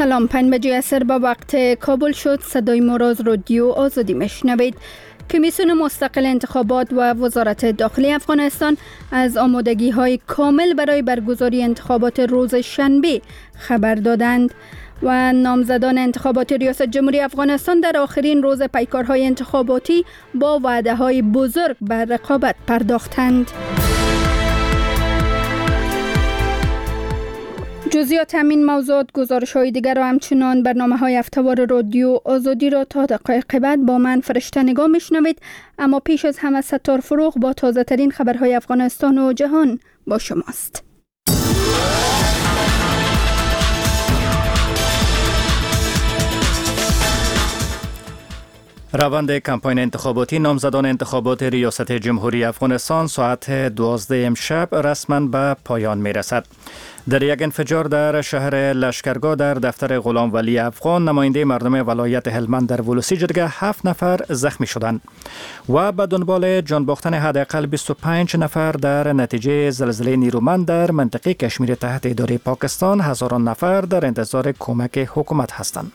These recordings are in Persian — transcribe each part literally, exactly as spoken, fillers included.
سلام، پنج بجه عصر با وقت کابل شد. صدای ما را از رادیو آزادی میشنوید. کمیسیون مستقل انتخابات و وزارت داخلی افغانستان از آمادگی های کامل برای برگزاری انتخابات روز شنبه خبر دادند و نامزدان انتخابات ریاست جمهوری افغانستان در آخرین روز پیکارهای انتخاباتی با وعده های بزرگ بر رقابت پرداختند. جزئیات همین موضوعات، گزارش های دیگر و همچنان برنامه های هفته‌وار رادیو آزادی را تا دقایق بعد با من فرشته نگاه میشنوید. اما پیش از همه ستار فروغ با تازه ترین خبرهای افغانستان و جهان با شماست. روند کمپاین انتخاباتی نامزدان انتخابات ریاست جمهوری افغانستان ساعت دوازده امشب رسما به پایان می رسد. در یک انفجار در شهر لشکرگاه در دفتر غلام ولی افغان، نماینده مردم ولایت هلمند در ولوسی جرگه هفت نفر زخمی شدند و به دنبال جان باختن حداقل بیست و پنج نفر در نتیجه زلزله نیرومند در منطقه کشمیر تحت اداره پاکستان، هزاران نفر در انتظار کمک حکومت هستند.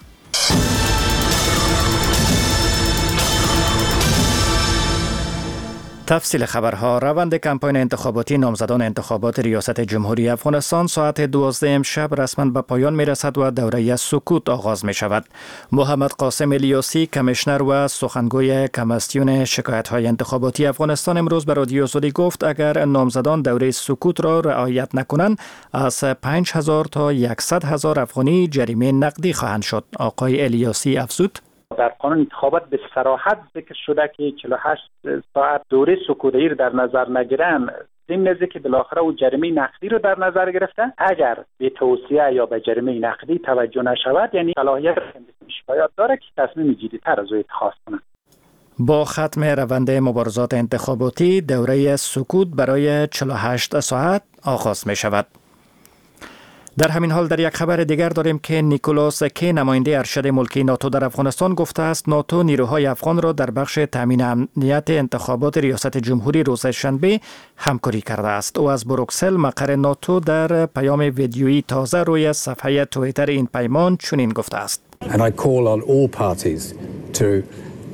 تفصیل خبرها. روند کمپاین انتخاباتی نامزدان انتخابات ریاست جمهوری افغانستان ساعت دوازده امشب رسما به پایان می رسد و دوره سکوت آغاز می شود. محمد قاسم الیاسی، کمیشنر و سخنگوی کمیسیون شکایت های انتخاباتی افغانستان، امروز به رادیو آزادی گفت اگر نامزدان دوره سکوت را رعایت نکنند از پنج هزار تا صد هزار افغانی جریمه نقدی خواهند شد. آقای الیاسی افزود: در قانون انتخابات به صراحت ذکر شده که چهل و هشت ساعت دوره سکوتی رو در نظر نگیرن، ضمن از که بالاخره او جریمه نقدی رو در نظر گرفته، اگر به توصیه یا به جریمه نقدی توجه نشود، یعنی صلاحیت شکایت داره که تصمیم جدی‌تر از او اتخاذ کنه. با ختم روند مبارزات انتخاباتی، دوره سکوت برای چهل و هشت ساعت آغاز می شود. در همین حال در یک خبر دیگر داریم که نیکولاس کی، نماینده ارشد ملکی ناتو در افغانستان، گفته است ناتو نیروهای افغان را در بخش تامین امنیت انتخابات ریاست جمهوری روز شنبه همکاری کرده است. او از بروکسل، مقر ناتو، در پیام ویدیویی تازه روی صفحه توییتر این پیمان چنین گفته است: And I call on all parties to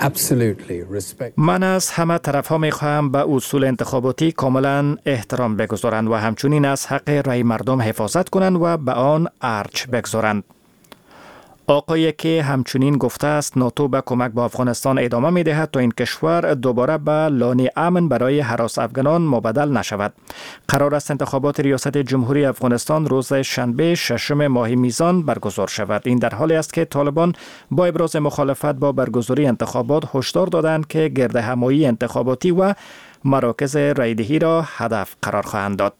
من از همه طرف ها می خواهم به اصول انتخاباتی کاملا احترام بگذارند و همچنین از حق رای مردم حفاظت کنند و به آن ارج بگذارند. آقای که همچنین گفته است ناتو به کمک به افغانستان ادامه می دهد تا این کشور دوباره به لانه امن برای هراس افغانان مبدل نشود. قرار است انتخابات ریاست جمهوری افغانستان روز شنبه ششم ماه میزان برگزار شود. این در حالی است که طالبان با ابراز مخالفت با برگزاری انتخابات هشدار دادند که گردهمایی انتخاباتی و مراکز رایدهی را هدف قرار خواهند داد.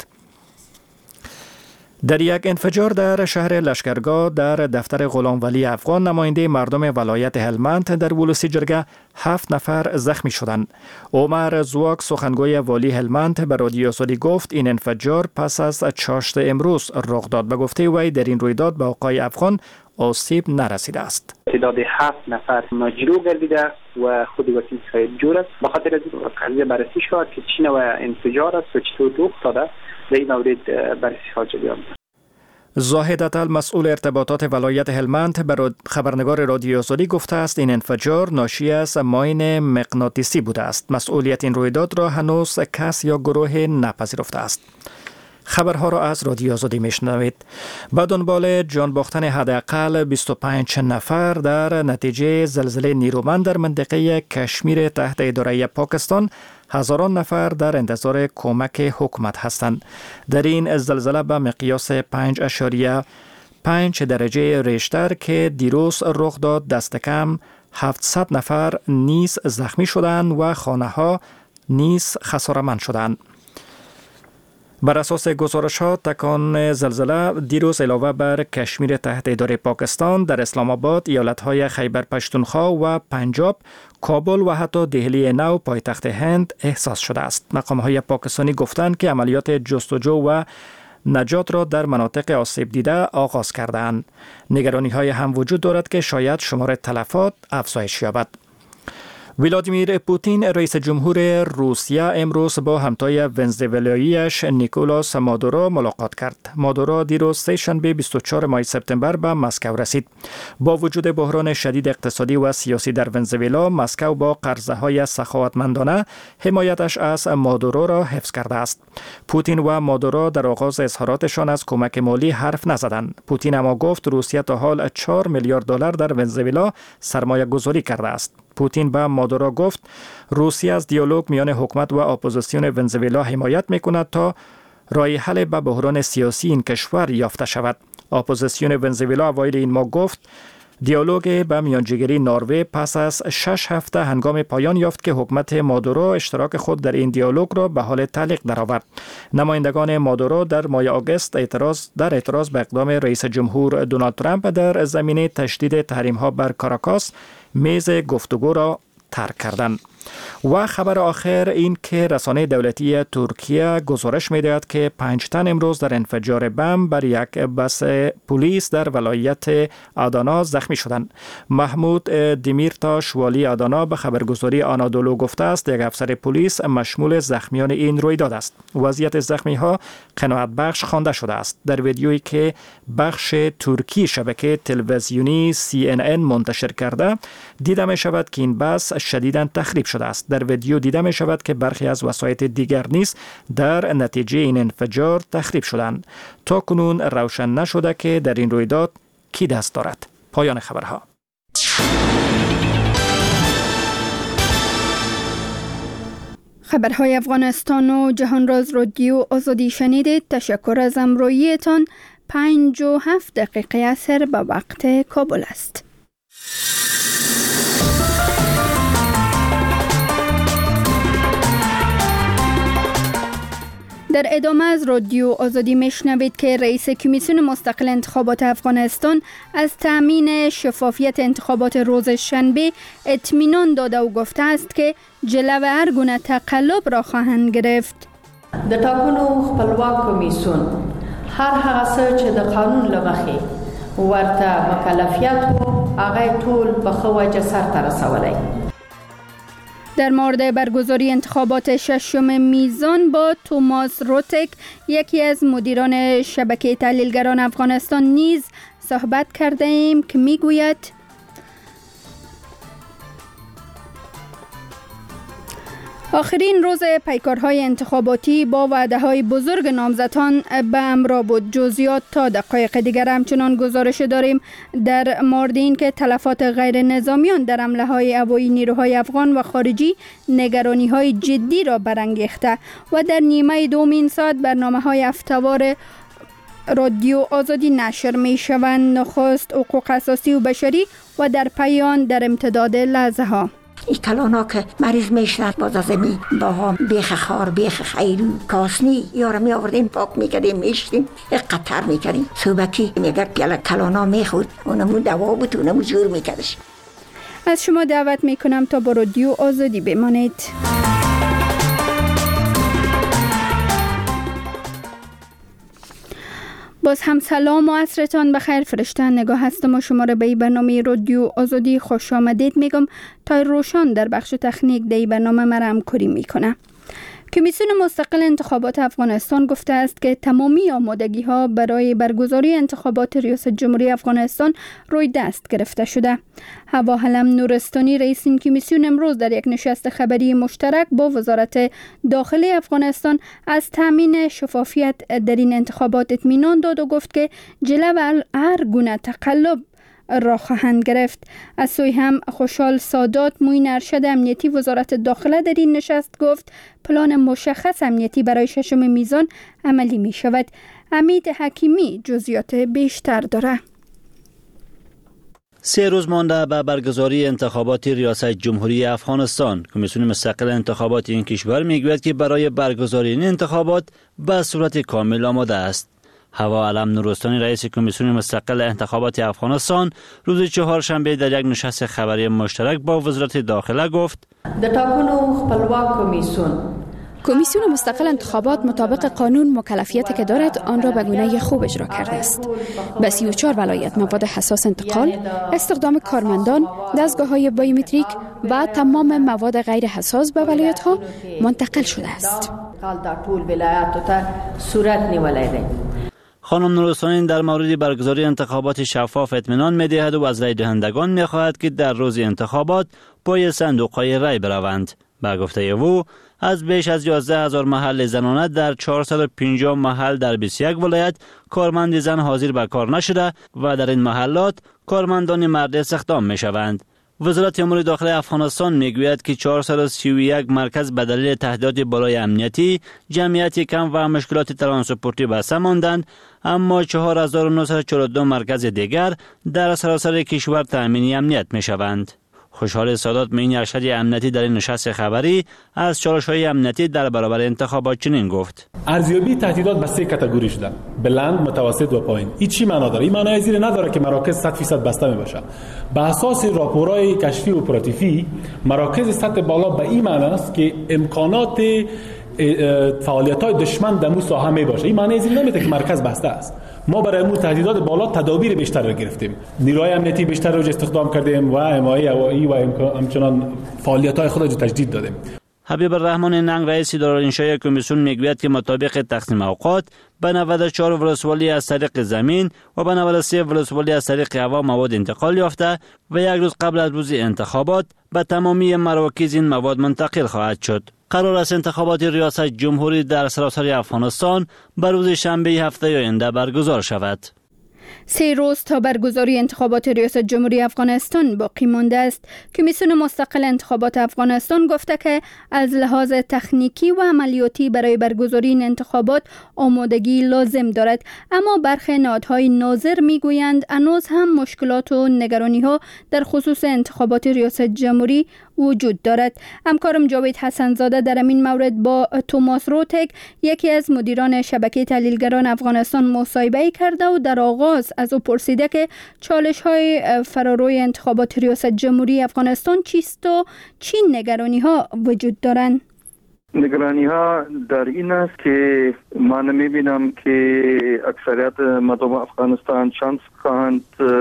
در یک انفجار در شهر لشکرگاه در دفتر غلام ولی افغان، نماینده مردم ولایت هلمند در ولوسی جرگه هفت نفر زخمی شدند. عمر زواک، سخنگوی والی هلمند، به رادیو آزادی گفت این انفجار پس از چاشت امروز رخ داد. به گفته وی در این رویداد به آقای افغان آسیب نرسیده است. تعداد هفت نفر مجروح گردیده و خود وکیل صاحب جور است. به خاطر از قضیه بررسی شد که چی نوع انفجار است و چطور رخ داده، در این مورد بررسی ها جریان است. زاهد عطل، مسئول ارتباطات ولایت هلمند، به خبرنگار رادیو آزادی گفته است این انفجار ناشی از ماین مغناطیسی بوده است. مسئولیت این رویداد را هنوز کس یا گروه نپذیرفته است. خبرها را از رادیو آزادی میشنوید. با دنبال جان باختن حداقل بیست و پنج نفر در نتیجه زلزله نیرومند در منطقه کشمیر تحت اداره پاکستان، هزاران نفر در انتظار کمک حکومت هستند. در این زلزله به مقیاس پنج اشاریه پنج درجه ریشتر که دیروز رخ داد، دست کم هفتصد نفر نیز زخمی شدند و خانه ها نیز خساره‌مند شدند. بر اساس گزارشات، تکان زلزله دیروز علاوه بر کشمیر تحت اداره پاکستان، در اسلام آباد، ایالت‌های خیبر پشتونخوا و پنجاب، کابل و حتی دهلی نو پایتخت هند احساس شده است. مقام‌های پاکستانی گفتند که عملیات جستجو و نجات را در مناطق آسیب دیده آغاز کردند. نگرانی‌های هم وجود دارد که شاید شمار تلفات افزایش یابد. ولادیمیر پوتین رئیس جمهور روسیه امروز با همتای ونزوئلاییش نیکولاس مادورو ملاقات کرد. مادورو دیروز سه شنبه بیست و چهارم ماه سپتامبر به مسکو رسید. با وجود بحران شدید اقتصادی و سیاسی در ونزوئلا، مسکو با قرضه‌های سخاوتمندانه حمایتش از مادورو را حفظ کرده است. پوتین و مادورو در آغاز اظهاراتشان از کمک مالی حرف نزدند. پوتین اما گفت روسیه تا حال چهار میلیارد دلار در ونزوئلا سرمایه گذاری کرده است. پوتین به مادورو گفت روسیه از دیالوگ میان حکومت و اپوزیسیون ونزوئلا حمایت میکند تا راه حل به بحران سیاسی این کشور یافته شود. اپوزیسیون ونزوئلا اوایل این ماه گفت دیالوگ به میانجیگری نروژ پس از شش هفته هنگام پایان یافت که حکومت مادورو اشتراک خود در این دیالوگ را به حال تعلیق درآورد. نمایندگان مادورو در ماه آگوست اعتراض در اعتراض به اقدام رئیس جمهور دونالد ترامپ در زمینه تشدید تحریم‌ها بر کاراکاس میز گفتگو را ترک کردند. و خبر آخر این که رسانه دولتی ترکیه گزارش می‌دهد که پنج تن امروز در انفجار بم بر یک بس پلیس در ولایت آدانا زخمی شدند. محمود دیمیرتاش والی آدانا به خبرگزاری آنادولو گفته است یک افسر پلیس مشمول زخمیان این رویداد است. وضعیت زخمی‌ها قناعت بخش خوانده شده است. در ویدیویی که بخش ترکی شبکه تلویزیونی سی ان ان منتشر کرده دیده می شود که این بس شدیداً تخریب شده است. در ویدیو دیده می شود که برخی از وسایط دیگر نیز در نتیجه این انفجار تخریب شدند. تا کنون روشن نشده که در این رویداد کی دست دارد. پایان خبرها. خبرهای افغانستان و جهان راز رادیو آزادی شنیدید. تشکر از همراهیتان. پنج و هفت دقیقه اثر به وقت کابل است. در ادامه از رادیو آزادی میشنوید که رئیس کمیسیون مستقل انتخابات افغانستان از تامین شفافیت انتخابات روز شنبه اطمینان داده و گفته است که جلو هر گونه تقلب را خواهند گرفت. د ټاکنو خپلواک کمیسیون هر هغه څه چې د قانون له مخې ورته مکلفیت و هغه ټول په ښه وجه سرته رسولی. در مورد برگزاری انتخابات ششم میزان با توماس روتک، یکی از مدیران شبکه تحلیلگران افغانستان نیز صحبت کرده ایم که میگوید آخرین روز پیکارهای انتخاباتی با وعده‌های بزرگ نامزدان به امرا بود. جزئیات تا دقایق دیگر همچنان گزارش داریم در مورد این که تلفات غیر نظامیان در حمله‌های هوایی نیروهای افغان و خارجی نگرانی‌های جدی را برانگیخته و در نیمه دوم این ساعت برنامه‌های هفته‌وار رادیو آزادی نشر می‌شوند. نخست حقوق اساسی و بشری و در پایان در امتداد لحظه‌ها این کلانا که مریض میشند باز از امی با هم بیخ خار بیخ خیلو کاسنی یارم می آوردیم پاک میکردیم میشتیم قطر میکردیم صوبکی میگر پیاله کلانا میخورد اونمو دوا بود اونمو جور میکردش. از شما دعوت میکنم تا با رادیو آزادی بمانید. باز هم سلام و عصرتان بخیر. فرشته نگاه هستم و شما را به برنامه رادیو آزادی خوش آمدید میگم. تا روشان در بخش تکنیک دی برنامه مرا همکاری میکنه. کمیسیون مستقل انتخابات افغانستان گفته است که تمامی آمادگی ها برای برگزاری انتخابات ریاست جمهوری افغانستان روی دست گرفته شده. هوا علم نورستانی رئیس این کمیسیون امروز در یک نشست خبری مشترک با وزارت داخلی افغانستان از تامین شفافیت در این انتخابات اطمینان داد و گفت که جلو هر گونه تقلب را خواهند گرفت. از سوی هم خوشحال سادات معین ارشد امنیتی وزارت داخله در این نشست گفت پلان مشخص امنیتی برای ششم میزان عملی می شود. حمید حکیمی جزئیات بیشتر داره. سه روز مانده به برگزاری انتخابات ریاست جمهوری افغانستان، کمیسیون مستقل انتخابات این کشور میگوید که برای برگزاری این انتخابات به صورت کامل آماده است. هوا علم نورستانی رئیس کمیسیون مستقل انتخابات افغانستان روز چهارشنبه در یک نشست خبری مشترک با وزارت داخله گفت د ټاکنو خپلواک کمیسیون کمیسیون مستقل انتخابات مطابق قانون مکلفیتی که دارد آن را به گونه خوب اجرا کرده است. به سی و چهار ولایت مواد حساس انتقال، استخدام کارمندان، دستگاه‌های بایومتریک و تمام مواد غیر حساس به ولایت‌ها منتقل شده است. خانم نورستانی در مورد برگزاری انتخابات شفاف اطمینان می‌دهد و از رای دهندگان می‌خواهد که در روز انتخابات پای صندوق‌های رای بروند. با گفته او از بیش از یازده هزار محل زنانه در چهارصد و پنجاه محل در بیست و یک ولایت کارمند زن حاضر به کار نشده و در این محلات کارمندان مرد استخدام می‌شوند. وزارت امور داخلی افغانستان میگوید که چهارصد و سی و یک مرکز به دلیل تهدیدات بالای امنیتی، جمعیت کم و مشکلات ترانسپورتی بسته ماندند، اما چهار هزار و نهصد و چهل و دو مرکز دیگر در سراسر کشور تامین امنیت میشوند. خوشحال سادات معین ارشد امنیتی در این نشست خبری از چالش‌های امنیتی در برابر انتخابات چنین گفت: ارزیابی تهدیدات به سه کاتگوری شده: بلند، متوسط و پایین. این چی معنا داره؟ این معنی زیر نداره که مراکز صد درصد بسته میباشه. به اساس راپورهای کشفی و اپراتیوی مراکز سطح بالا به این معنی است که امکانات فعالیت‌های دشمن در مو ساحه میباشه. این معنی زیر نمیده که مرکز بسته است. ما برای امور تهدیدات بالا تدابیر بیشتر را گرفتیم، نیروهای امنیتی بیشتر را استخدام کردیم و حمایت هوایی و همچنان فعالیت‌های خود را تجدید دادیم. حبیب الرحمن ننگ رئیس اداره انشای کمیسیون میگوید که مطابق تقسیم اوقات به نود و چهار ولسوالی از طریق زمین و به نود و سه ولسوالی از طریق هوا مواد انتقال یافته و یک روز قبل از روز انتخابات به تمامی مراکز این مواد منتقل خواهد شد. قرار است انتخابات ریاست جمهوری در سراسر افغانستان بر روز شنبه هفته آینده برگزار شود. سه روز تا برگزاری انتخابات ریاست جمهوری افغانستان باقی مانده است. کمیسیون مستقل انتخابات افغانستان گفته که از لحاظ تکنیکی و عملیاتی برای برگزاری این انتخابات آمادگی لازم دارد، اما برخی نهادهای ناظر میگویند هنوز هم مشکلات و نگرانی‌ها در خصوص انتخابات ریاست جمهوری وجود دارد. همکارم جاوید حسنزاده در این مورد با توماس روتک، یکی از مدیران شبکه تحلیلگران افغانستان، مصاحبه کرده و در آغاز از او پرسیده که چالش‌های فراروی انتخابات ریاست جمهوری افغانستان چیست و چه نگرانی‌ها وجود دارند. نگرانی ها در این است که من میبینم که اکثریت مردم افغانستان شانس خواهند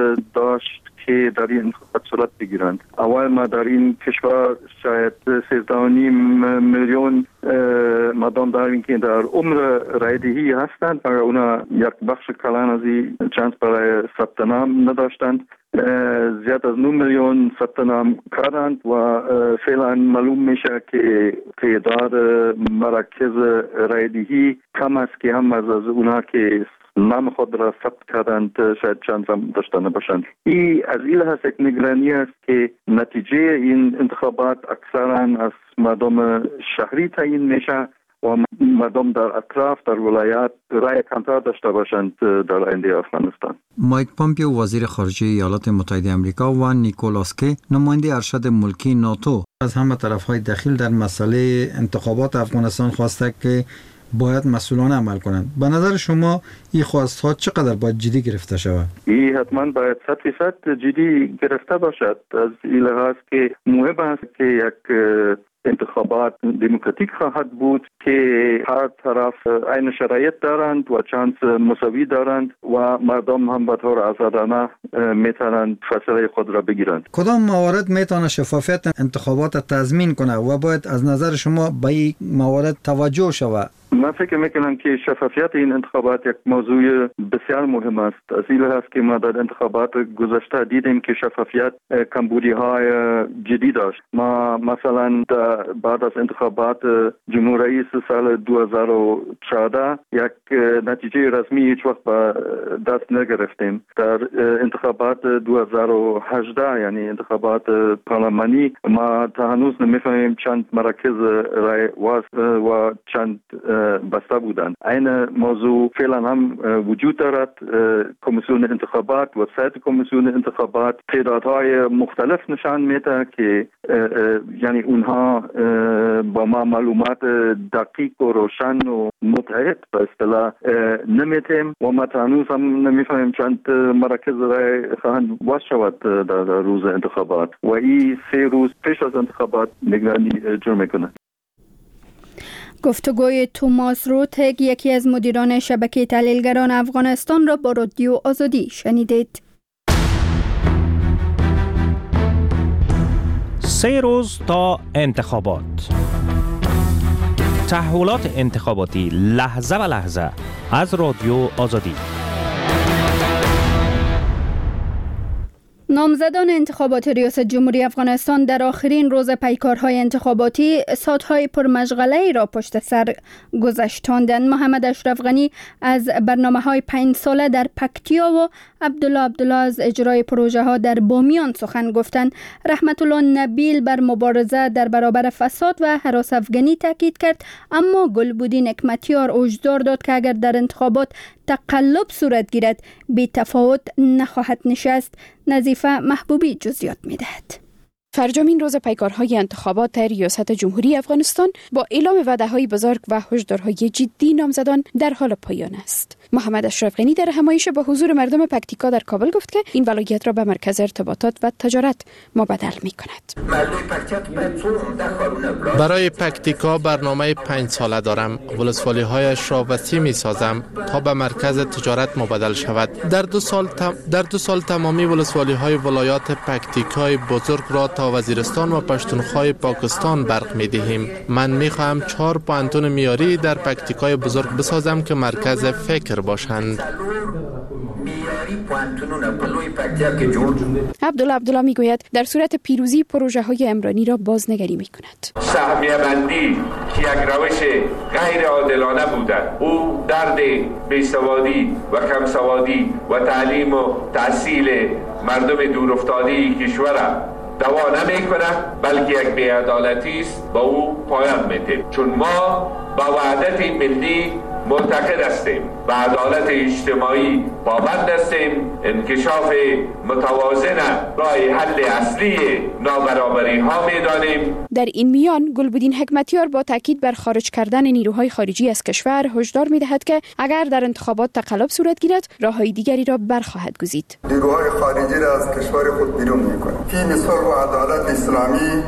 داشت که در این انتخابات صورت بگیرند. اول ما در این کشور شاید سیزده و نیم میلیون مردم داریم که در عمر رایدهی هستند، اگر اونا یک بخش کلان از این چانس برای ثبت نام نداشتند. زیاد از نه میلیون ثبت نام کردند و فعلا معلوم میشه که تعداد مراکز رایدهی کم است که هم از اونا که نام خود را ثبت کردند شاید چند هم داشته نباشند. این از این لحاظ یک نگرانی است که نتیجه این انتخابات اکثرا از مردم شهری تعیین میشه و مردم در اطراف در ولایات رای کمتر داشته باشند در آینده افغانستان. مایک پامپیو وزیر خارجه ایالات متحده آمریکا و نیکولاس کی نماینده ارشد ملکی ناتو از همه طرف‌های دخیل در مسئله انتخابات افغانستان خواسته که باید مسئولانه عمل کنند. به نظر شما این خواست‌ها چقدر باید جدی گرفته شود؟ این حتما باید صد درصد جدی گرفته باشد، از این لحاظ که مهم است که یک انتخابات دموکراتیک خواهد بود که هر طرف عین شرایط دارند و چانس مساوی دارند و مردم هم به طور آزادانه میتونند فیصله خود را بگیرند. کدام موارد میتونه شفافیت انتخابات تضمین کنه و باید از نظر شما به این موارد توجه شود؟ من فکر میکنم که شفافیت این انتخابات یک موضوع بسیار مهم است، از این لحاظ که ما در انتخابات گذشته دیدیم که شفافیت کمبودی های جدی داشت. ما مثلا بعد از انتخابات جمهور رئیس سال دو هزار و چهارده یک نتیجه رسمی هیچ وقت به دست نگرفتیم. در انتخابات دو هزار و هجده یعنی انتخابات پارلمانی ما تا هنوز نمیفهمیم چند مراکز رای واز و چند بسته بودند. این موضوع فعلا هم وجود دارد. کمیسیون انتخابات و سایت کمیسیون انتخابات تعدادهای مختلف نشان میده که یعنی اونها با ما معلومات دقیق و روشن و متحد به اصطلاح نمیتیم و ما هنوز هم نمیفهمیم چند مراکز رای خواهند واز شود در روز انتخابات و این سه روز پیش از انتخابات نگرانی جور میکنه. گفتگوی توماس روتگ، یکی از مدیران شبکه تحلیلگران افغانستان را با رادیو آزادی شنیدید. سه روز تا انتخابات. تحولات انتخاباتی لحظه و لحظه از رادیو آزادی. نامزدان انتخابات ریاست جمهوری افغانستان در آخرین روز پیکارهای انتخاباتی ساعتهای پرمشغله را پشت سر گذشتاندند. محمد اشرف غنی از برنامه‌های پنج ساله در پکتیا و عبدالله عبدالله از اجرای پروژه ها در بامیان سخن گفتند. رحمت الله نبیل بر مبارزه در برابر فساد و هراس افغانی تاکید کرد، اما گلبودین حکمتیار هشدار داد که اگر در انتخابات تقلب صورت گیرد بی تفاوت نخواهد نشست. نظیفه محبوبی جزئیات می‌دهد. فرجامین روز پیکارهای انتخابات ریاست جمهوری افغانستان با اعلام وعده‌های بزرگ و هشدارهای جدی نامزدان در حال پایان است. محمد اشرف غنی در همایش با حضور مردم پکتیکا در کابل گفت که این ولایت را به مرکز ارتباطات و تجارت مبدل می‌کند. برای پکتیکا برنامه پنج ساله دارم. ولسوالی‌هایش را وسیع می‌سازم تا به مرکز تجارت مبدل شود. در دو سال تم... در دو سال تمامی ولسوالی‌های ولایات پکتیکای بزرگ را تا وزیرستان و پشتونخوای پاکستان برق می‌دهیم. من می‌خواهم چهار پوانتون میاری در پکتیکای بزرگ بسازم که مرکز فکر باشند. عبدالله عبدالله میگوید در صورت پیروزی پروژه های عمرانی را بازنگری می کند. سهمیه بندی که یک روش غیر عادلانه بوده، او درد بیسوادی و کمسوادی و تعلیم و تحصیل مردم دورافتاده کشور دوا نمی کنه، بلکه یک بی‌عدالتی است، با او پایان میده. چون ما با وحدت ملی معتقد هستیم، به عدالت اجتماعی پابند هستیم، انکشاف متوازن راه حل اصلی نابرابری ها میدانیم. در این میان گلبودین حکمتیار با تاکید بر خارج کردن نیروهای خارجی از کشور هشدار میدهد که اگر در انتخابات تقلب صورت گیرد راههای دیگری را برخواهد گزید. نیروهای خارجی را از کشور خود بیرون میکنند. فی مثال و عدالت اسلامی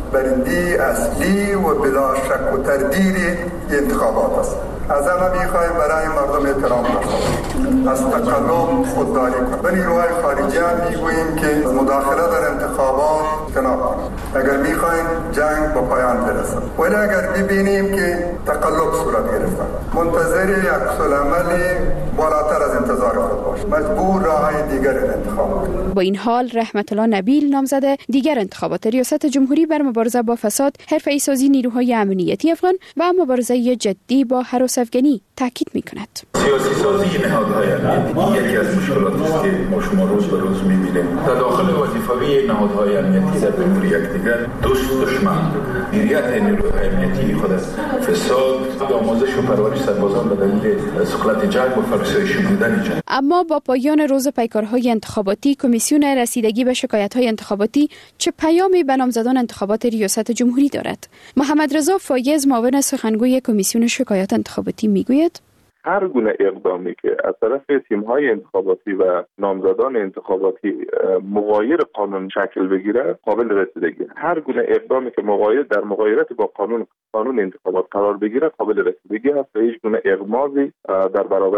برنده اصلی و بلا شک و تردید انتخابات است. از همه میخوایم برای مردم احترام داشته، از تقلب خودداری کنیم. به نیروهای خارجی هم میگوییم که مداخله در انتخابات اجتناب کنند اگر میخوایم جنگ به پایان برسد. ولی اگر ببینیم که تقلب صورت گرفته، منتظر یک عکس‌العمل بالاتر از انتظار خود باشیم، مجبور راههای دیگر انتخاب کنیم. با این حال رحمت الله نبیل نامزد دیگر انتخابات ریاست جمهوری بر مبارزه با فساد، حرفه‌ای سازی نیروهای امنیتی افغان و مبارزه جدی با هراس افغانی تاکید می‌کند. سیاسی سازی نهادهای امنیتی یکی از مشکلاتی است که ما شما روز به روز می‌بینیم. تداخل وظیفوی نهادهای امنیتی در امور یکدیگر، دوست دشمن، مدیریت نیروهای امنیتی خود از فساد، آموزش و پرورش سربازان به دلیل سقلت جنگ و فرسایش بودن جنگ. اما با پایان روز پیکارهای انتخاباتی، کمیسیون رسیدگی به شکایت‌های انتخاباتی چه پیامی به نامزدان انتخابات ریاست جمهوری دارد؟ محمد رضا فایز، معاون سخنگوی کمیسیون شکایات انتخاباتی میگوید هر گونه اقدامی که از طرف تیم‌های انتخاباتی و نامزدان انتخاباتی مغایر قانون شکل بگیره قابل رسیدگی. هر گونه اقدامی که مغایر در مغایرت با قانون قانون انتخابات قرار بگیره قابل رسیدگی است و هیچ گونه اغماضی در برابر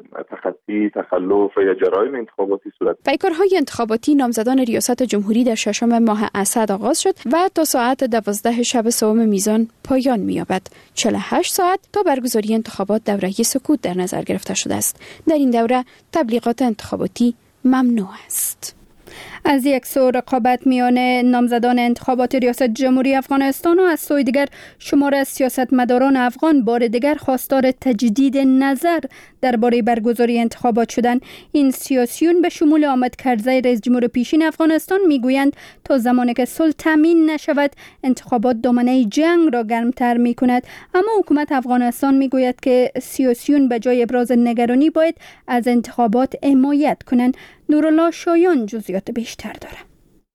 تخطی، تخلف یا جرایم انتخاباتی صورت. پیکارهای انتخاباتی نامزدان ریاست جمهوری در ششم ماه اسد آغاز شد و تا ساعت دوازده شب سوم میزان پایان می‌یابد. چهل و هشت ساعت تا برگزاری انتخابات دوره سکوت در نظر گرفته شده است. در این دوره تبلیغات انتخاباتی ممنوع است. از یک سو رقابت میان نامزدان انتخابات ریاست جمهوری افغانستان و از سوی دیگر شمار از سیاستمداران افغان بار دیگر خواستار تجدید نظر درباره برگزاری انتخابات شدند. این سیاسیون به شمول حامد کرزی رئیس جمهور پیشین افغانستان میگویند تا زمانی که صلح تامین نشود انتخابات دامنه جنگ را گرمتر میکند، اما حکومت افغانستان میگوید که سیاسیون به جای ابراز نگرانی باید از انتخابات حمایت کنند. نورالله شایان جزئیات بیشتر داره.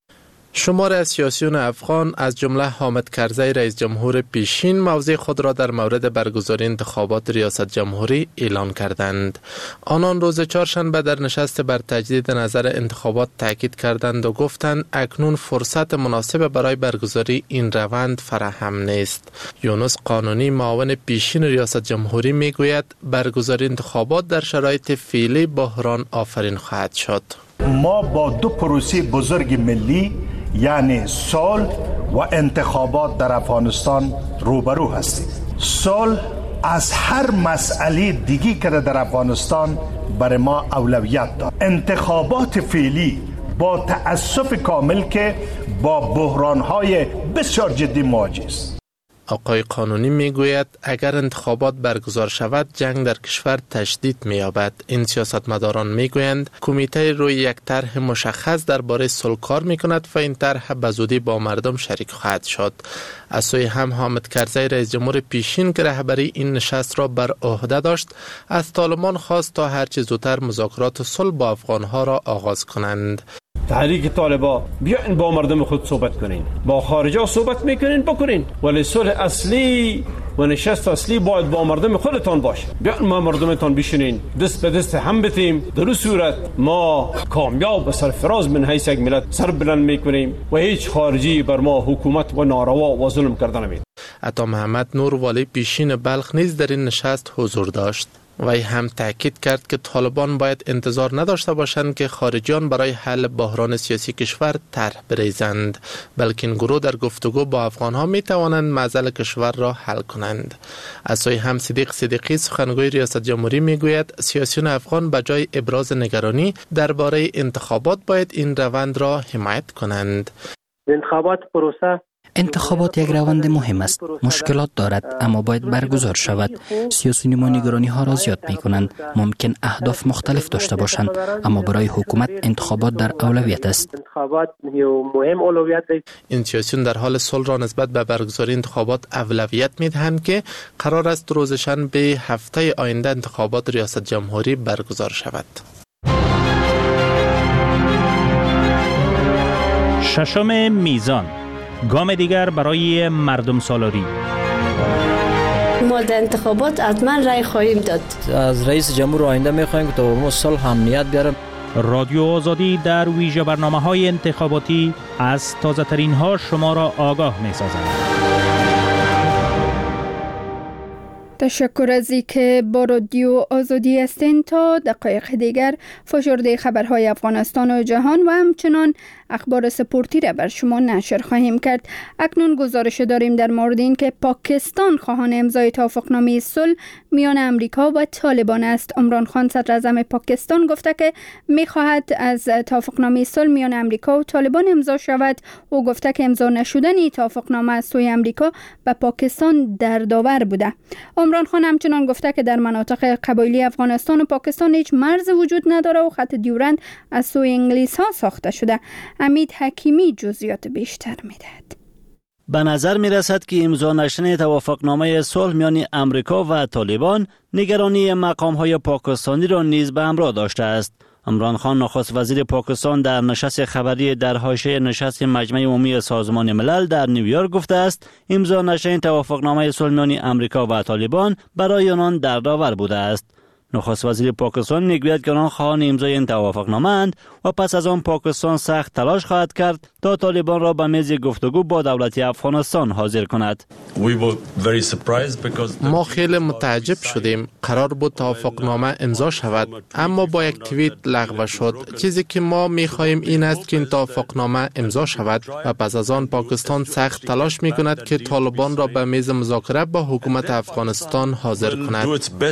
شمار از سیاسیون افغان از جمله حامد کرزی رئیس جمهور پیشین موضع خود را در مورد برگزاری انتخابات ریاست جمهوری اعلان کردند. آنان روز چهارشنبه در نشست بر تجدید نظر انتخابات تاکید کردند و گفتند اکنون فرصت مناسب برای برگزاری این روند فراهم نیست. یونس قانونی معاون پیشین ریاست جمهوری میگوید برگزاری انتخابات در شرایط فعلی بحران آفرین خواهد شد. ما با دو پروسه بزرگ ملی یعنی صلح و انتخابات در افغانستان روبرو هستیم. صلح از هر مسئله دیگی که در افغانستان برای ما اولویت دارد. انتخابات فعلی با تأسف کامل که با بحران‌های بسیار جدی مواجه است. آقای قانونی میگوید اگر انتخابات برگزار شود جنگ در کشور تشدید می‌یابد. این سیاستمداران میگویند کمیته روی یک طرح مشخص درباره صلح کار میکند و این طرح به زودی با مردم شریک خواهد شد. از سوی هم حامد کرزی رئیس جمهور پیشین که رهبری این نشست را بر عهده داشت از طالبان خواست تا هر چه زودتر مذاکرات صلح با افغانها را آغاز کنند. تحریک طالبان بیاین با مردم خود صحبت کنین، با خارجا صحبت میکنین بکنین، ولی صلح اصلی و نشست اصلی باید با مردم خودتان باشه. بیاین ما مردمتان بشینین، دست به دست هم بتیم، در اون صورت ما کامیاب و سرفراز من حیث یک ملت سر بلند میکنیم و هیچ خارجی بر ما حکومت و ناروا و ظلم کردن نمید. عطا محمد نور والی پیشین بلخ نیز در این نشست حضور داشت. وی هم تاکید کرد که طالبان باید انتظار نداشته باشند که خارجیان برای حل بحران سیاسی کشور طرح بریزند، بلکه این گروه در گفتگو با افغانها می توانند معضل کشور را حل کنند. از سوی هم صدیق صدیقی سخنگوی ریاست جمهوری می گوید سیاسیون افغان به جای ابراز نگرانی درباره انتخابات باید این روند را حمایت کنند. انتخابات پروسه انتخابات یک روند مهم است. مشکلات دارد اما باید برگزار شود. سیاسیون ما نگرانی ها را زیاد می کنند. ممکن اهداف مختلف داشته باشند اما برای حکومت انتخابات در اولویت است. انتخابات مهم اولویت است. این سیاسیون در حال صلح را نسبت به برگزاری انتخابات اولویت می دهند که قرار است روز شنبه هفته آینده انتخابات ریاست جمهوری برگزار شود. ششم میزان، گام دیگر برای مردم سالاری. ما در انتخابات حتما رای خواهیم داد. از رئیس جمهور آینده می‌خواهیم که تا ما صلح امنیت بیاره. رادیو آزادی در ویژه برنامه‌های انتخاباتی از تازه‌ترین ها شما را آگاه می‌سازد. تشکر از اینکه با رادیو آزادی هستین. تا دقایق دیگر فشرده خبرهای افغانستان و جهان و همچنان اخبار سپورتی را بر شما نشر خواهیم کرد. اکنون گزارش داریم در مورد این که پاکستان خواهان امضای توافقنامه صلح میان امریکا و طالبان است. عمران خان صدر اعظم پاکستان گفته که میخواهد از توافقنامه صلح میان امریکا و طالبان امضا شود. او گفته که امضا نشدن این توافقنامه از سوی امریکا به پاکستان دردآور بوده. عمران خان همچنان گفته که در مناطق قبایلی افغانستان و پاکستان هیچ مرز وجود نداره و خط دیورند از سوی انگلیس ها ساخته شده. امید حکیمی جزئیات بیشتر میدهد. به نظر می رسد که امضا نشدن توافقنامه صلح میان امریکا و طالبان نگرانی مقام های پاکستانی را نیز به همراه داشته است. عمران خان نخست وزیر پاکستان در نشست خبری در حاشیه نشست مجمع عمومی سازمان ملل در نیویورک گفته است امضا نشدن توافقنامه صلح میان امریکا و طالبان برای آنان دردآور بوده است. نخست وزیر پاکستان میگوید که آنان خواهان امضای این توافقنامه اند و پس از آن پاکستان سخت تلاش خواهد کرد تا طالبان را به میز گفتگو با دولت افغانستان حاضر کند. ما خیلی متعجب شدیم. قرار بود توافقنامه امضا شود اما با یک توییت لغو شد. چیزی که ما میخواهیم این است که این توافقنامه امضا شود و پس از آن پاکستان سخت تلاش میکند که طالبان را به میز مذاکره با حکومت افغانستان حاضر کند.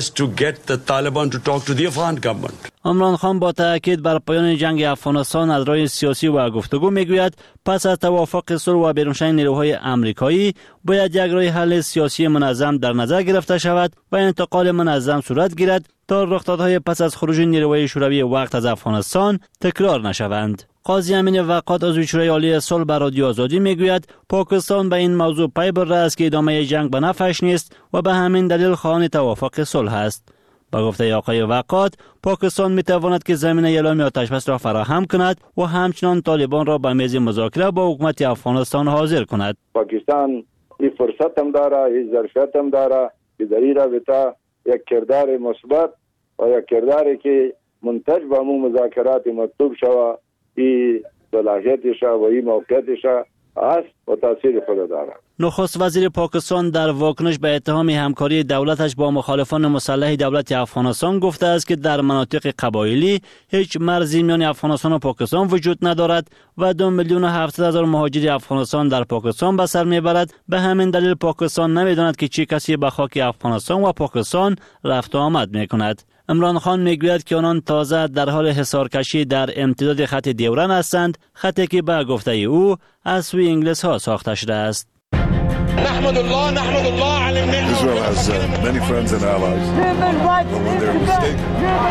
عمران خان با تاکید بر پایان جنگ افغانستان از راه سیاسی و گفتگو میگوید پس از توافق صلح و بیرون شدن نیروهای آمریکایی باید یک راه حل سیاسی منظم در نظر گرفته شود و انتقال منظم صورت گیرد تا رخدادهای پس از خروج نیروهای شوروی وقت از افغانستان تکرار نشوند. قاضی امین وقات عضو شورای عالی صلح بر رادیو آزادی میگوید پاکستان به این موضوع پی برده است که ادامه جنگ به نفعش نیست و به همین دلیل خواهان توافق صلح است. با گفته آقای وقات، پاکستان می تواند که زمینه اعلام آتش بس را فراهم کند و همچنان طالبان را به میز مذاکره با حکومت افغانستان حاضر کند. پاکستان این فرصت هم داره، این ظرفیت هم داره که در این رابطه یک کردار مثبت و یک کرداری که منتج به همون مذاکرات مطلوب شود، این صلاحیتش و این موقعیتش است و تاثیر خود داره. نخست وزیر پاکستان در واکنش به اتهام همکاری دولتش با مخالفان مسلح دولت افغانستان گفته است که در مناطق قبایلی هیچ مرزی میان افغانستان و پاکستان وجود ندارد و دو میلیون و هفتصد هزار مهاجر افغانستان در پاکستان به سر میبرد. به همین دلیل پاکستان نمیداند که چه کسی به خاک افغانستان و پاکستان رفت و آمد میکند. عمران خان میگوید که آنان تازه در حال حصارکشی در امتداد خط دیورن هستند، خطی که به گفته او از سوی انگلیس ها ساخته شده است. نحمد الله نحمد الله على النعمة. Israel has uh, many friends and allies. But when they're mistaken.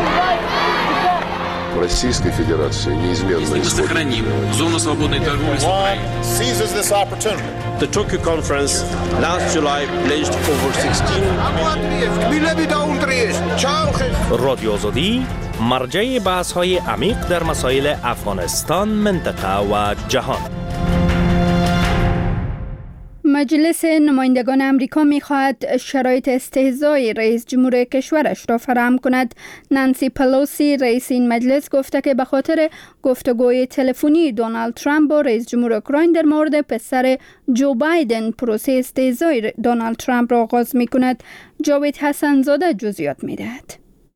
Российской Федерации неизменно мы сохраним зону свободной торговли с Украиной. Seizes this opportunity. The Tokyo conference last July pledged over sixteen. رادیو آزادی مرجع بحث‌های عمیق در مسائل افغانستان، منطقه و جهان. مجلس نمایندگان امریکا می‌خواهد شرایط استهزای رئیس جمهور کشورش را فراهم کند. نانسی پلوسی رئیس این مجلس گفته که به خاطر گفتگوی تلفنی دونالد ترامپ با رئیس جمهور اوکراین در مورد پسر جو بایدن پروسه استهزای دونالد ترامپ را آغاز می‌کند. جاوید حسن‌زاده جزئیات می‌دهد.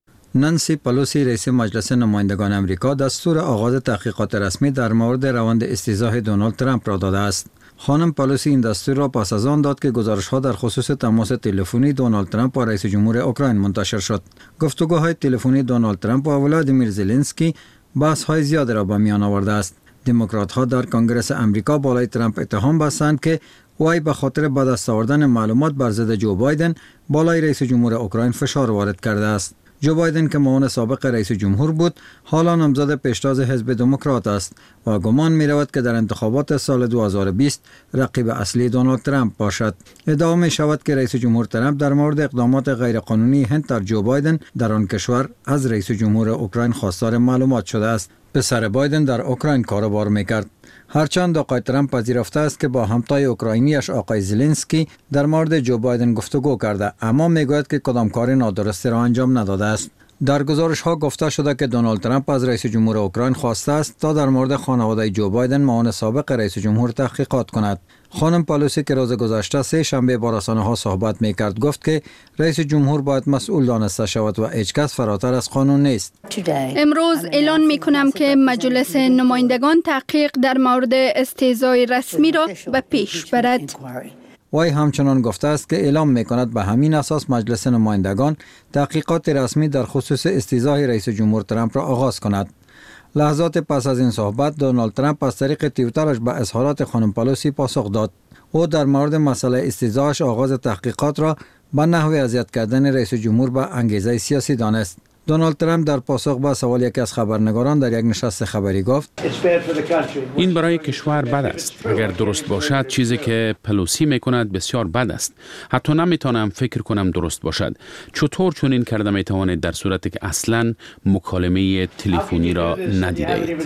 نانسی پلوسی رئیس مجلس نمایندگان امریکا دستور آغاز تحقیقات رسمی در مورد روند استهزای دونالد ترامپ را داده است. خانم پلوسی این دستور را پس از آن داد که گزارش‌ها در خصوص تماس تلفنی دونالد ترامپ با رئیس جمهور اوکراین منتشر شد. گفتگوهای تلفنی دونالد ترامپ و ولادیمیر زلنسکی بحث‌های زیاد را به میان آورده است. دموکرات‌ها در کنگره امریکا بالای ترامپ اتهام بستند که وی به خاطر به دست آوردن معلومات بر ضد جو بایدن بالای رئیس جمهور اوکراین فشار وارد کرده است. جو بایدن که معاون سابق رئیس جمهور بود، حالا نامزد پیشتاز حزب دموکرات است و گمان می رود که در انتخابات سال دو هزار و بیست رقیب اصلی دونالد ترامپ باشد. ادعا می شود که رئیس جمهور ترامپ در مورد اقدامات غیرقانونی هند در جو بایدن در آن کشور از رئیس جمهور اوکراین خواستار معلومات شده است. پسر بایدن در اوکراین کاروبار میکرد. هرچند آقای ترامپ پذیرفته است که با همتای اوکراینیش آقای زلنسکی در مورد جو بایدن گفتگو کرده، اما میگوید که کدام کار نادرستی را انجام نداده است. در گزارش ها گفته شده که دونالد ترامپ از رئیس جمهور اوکراین خواسته است تا در مورد خانواده جو بایدن معاون سابق رئیس جمهور تحقیقات کند. خانم پلوسی که روز گذشته سه شنبه با رسانه‌ها صحبت می‌کرد گفت که رئیس جمهور باید مسئول دانسته شود و هیچ کس فراتر از قانون نیست. امروز اعلان می‌کنم که مجلس نمایندگان تحقیق در مورد استهزای رسمی را به پیش برد. وی همچنان گفته است که اعلام می‌کند به همین اساس مجلس نمایندگان تحقیقات رسمی در خصوص استهزای رئیس جمهور ترامپ را آغاز کند. لحظات پس از این صحبت دونالد ترامپ از طریق توییترش به اظهارات خانم پلوسی پاسخ داد. او در مورد مسئله استهزایش آغاز تحقیقات را به نحو اذیت کردن رئیس جمهور به انگیزه سیاسی دانست. دونالد ترامپ در پاسخ به سوال یکی از خبرنگاران در یک نشست خبری گفت این برای کشور بد است. اگر درست باشد چیزی که پلوسی میکند بسیار بد است. حتی نمیتونم فکر کنم درست باشد. چطور چنین کرده میتوانید در صورتی که اصلا مکالمه تلفنی را ندیده اید؟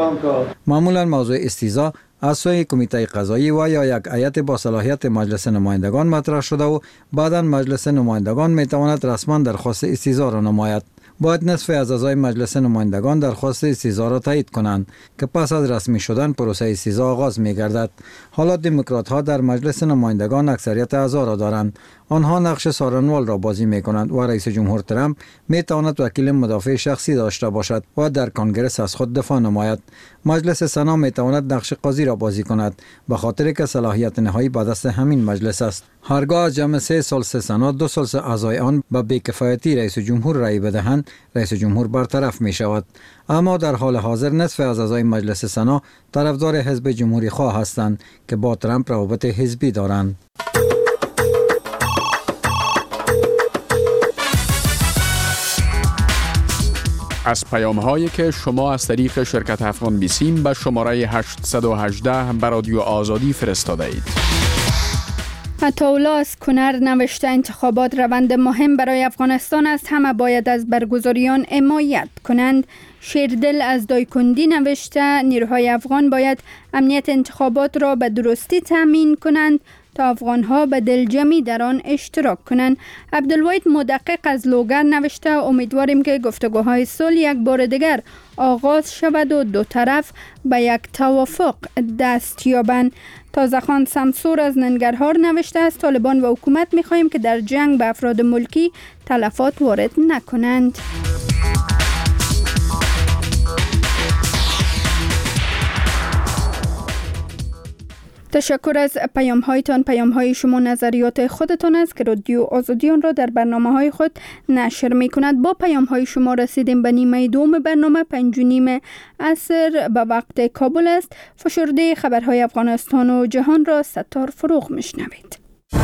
معمولا موضوع استهزا از سوی کمیته قضایی و یا یک هیئت با صلاحیت مجلس نمایندگان مطرح شده و بعدا مجلس نمایندگان میتواند رسما درخواست استهزا را نماید. باید نصف از اعضای مجلس نمایندگان درخواست استهزا را تایید کنند که پس از رسمی شدن پروسه استهزا آغاز می‌گردد. حالا دموکرات ها در مجلس نمایندگان اکثریت اعضا را دارند. آنها نقش سارنوال را بازی می‌کنند و رئیس جمهور ترامپ می‌تواند وکیل مدافع شخصی داشته باشد و در کنگره از خود دفاع نماید. مجلس سنا می‌تواند نقش قاضی را بازی کند به خاطر که صلاحیت نهایی به دست همین مجلس است. هرگاه از جمع سه سال سنا دو سال اعضای آن به بی‌کفایتی رئیس جمهور رأی بدهند، رئیس جمهور برطرف می شود. اما در حال حاضر نصف از اعضای مجلس سنا طرفدار حزب جمهوری خواه هستند که با ترامپ روابط حزبی دارند. از پیام هایی که شما از طریق شرکت افغان بیسیم به شماره هشت یک هشت به رادیو آزادی فرستاده اید. عطاالله از کنر نوشته انتخابات روند مهم برای افغانستان است، همه باید از برگزاریان حمایت کنند. شیردل از دایکندی نوشته نیروهای افغان باید امنیت انتخابات را به درستی تامین کنند تا افغانها به دلجمعی در آن اشتراک کنند. عبدالواحد مدقق از لوگر نوشته امیدواریم که گفتگوهای صلح یک بار دیگر آغاز شود و دو طرف به یک توافق دست یابند. تازه‌خان سمسور از ننگرهار نوشته است طالبان و حکومت می‌خواهیم که در جنگ به افراد ملکی تلفات وارد نکنند. تشکر از پیام هایتان. پیام های شما نظریات خودتان است که رادیو آزادی آن را در برنامه های خود نشر می کند. با پیام های شما رسیدیم به نیمه دوم برنامه. پنج و نیم عصر به وقت کابل است. فشرده خبرهای افغانستان و جهان را ستار فروغ می شنوید.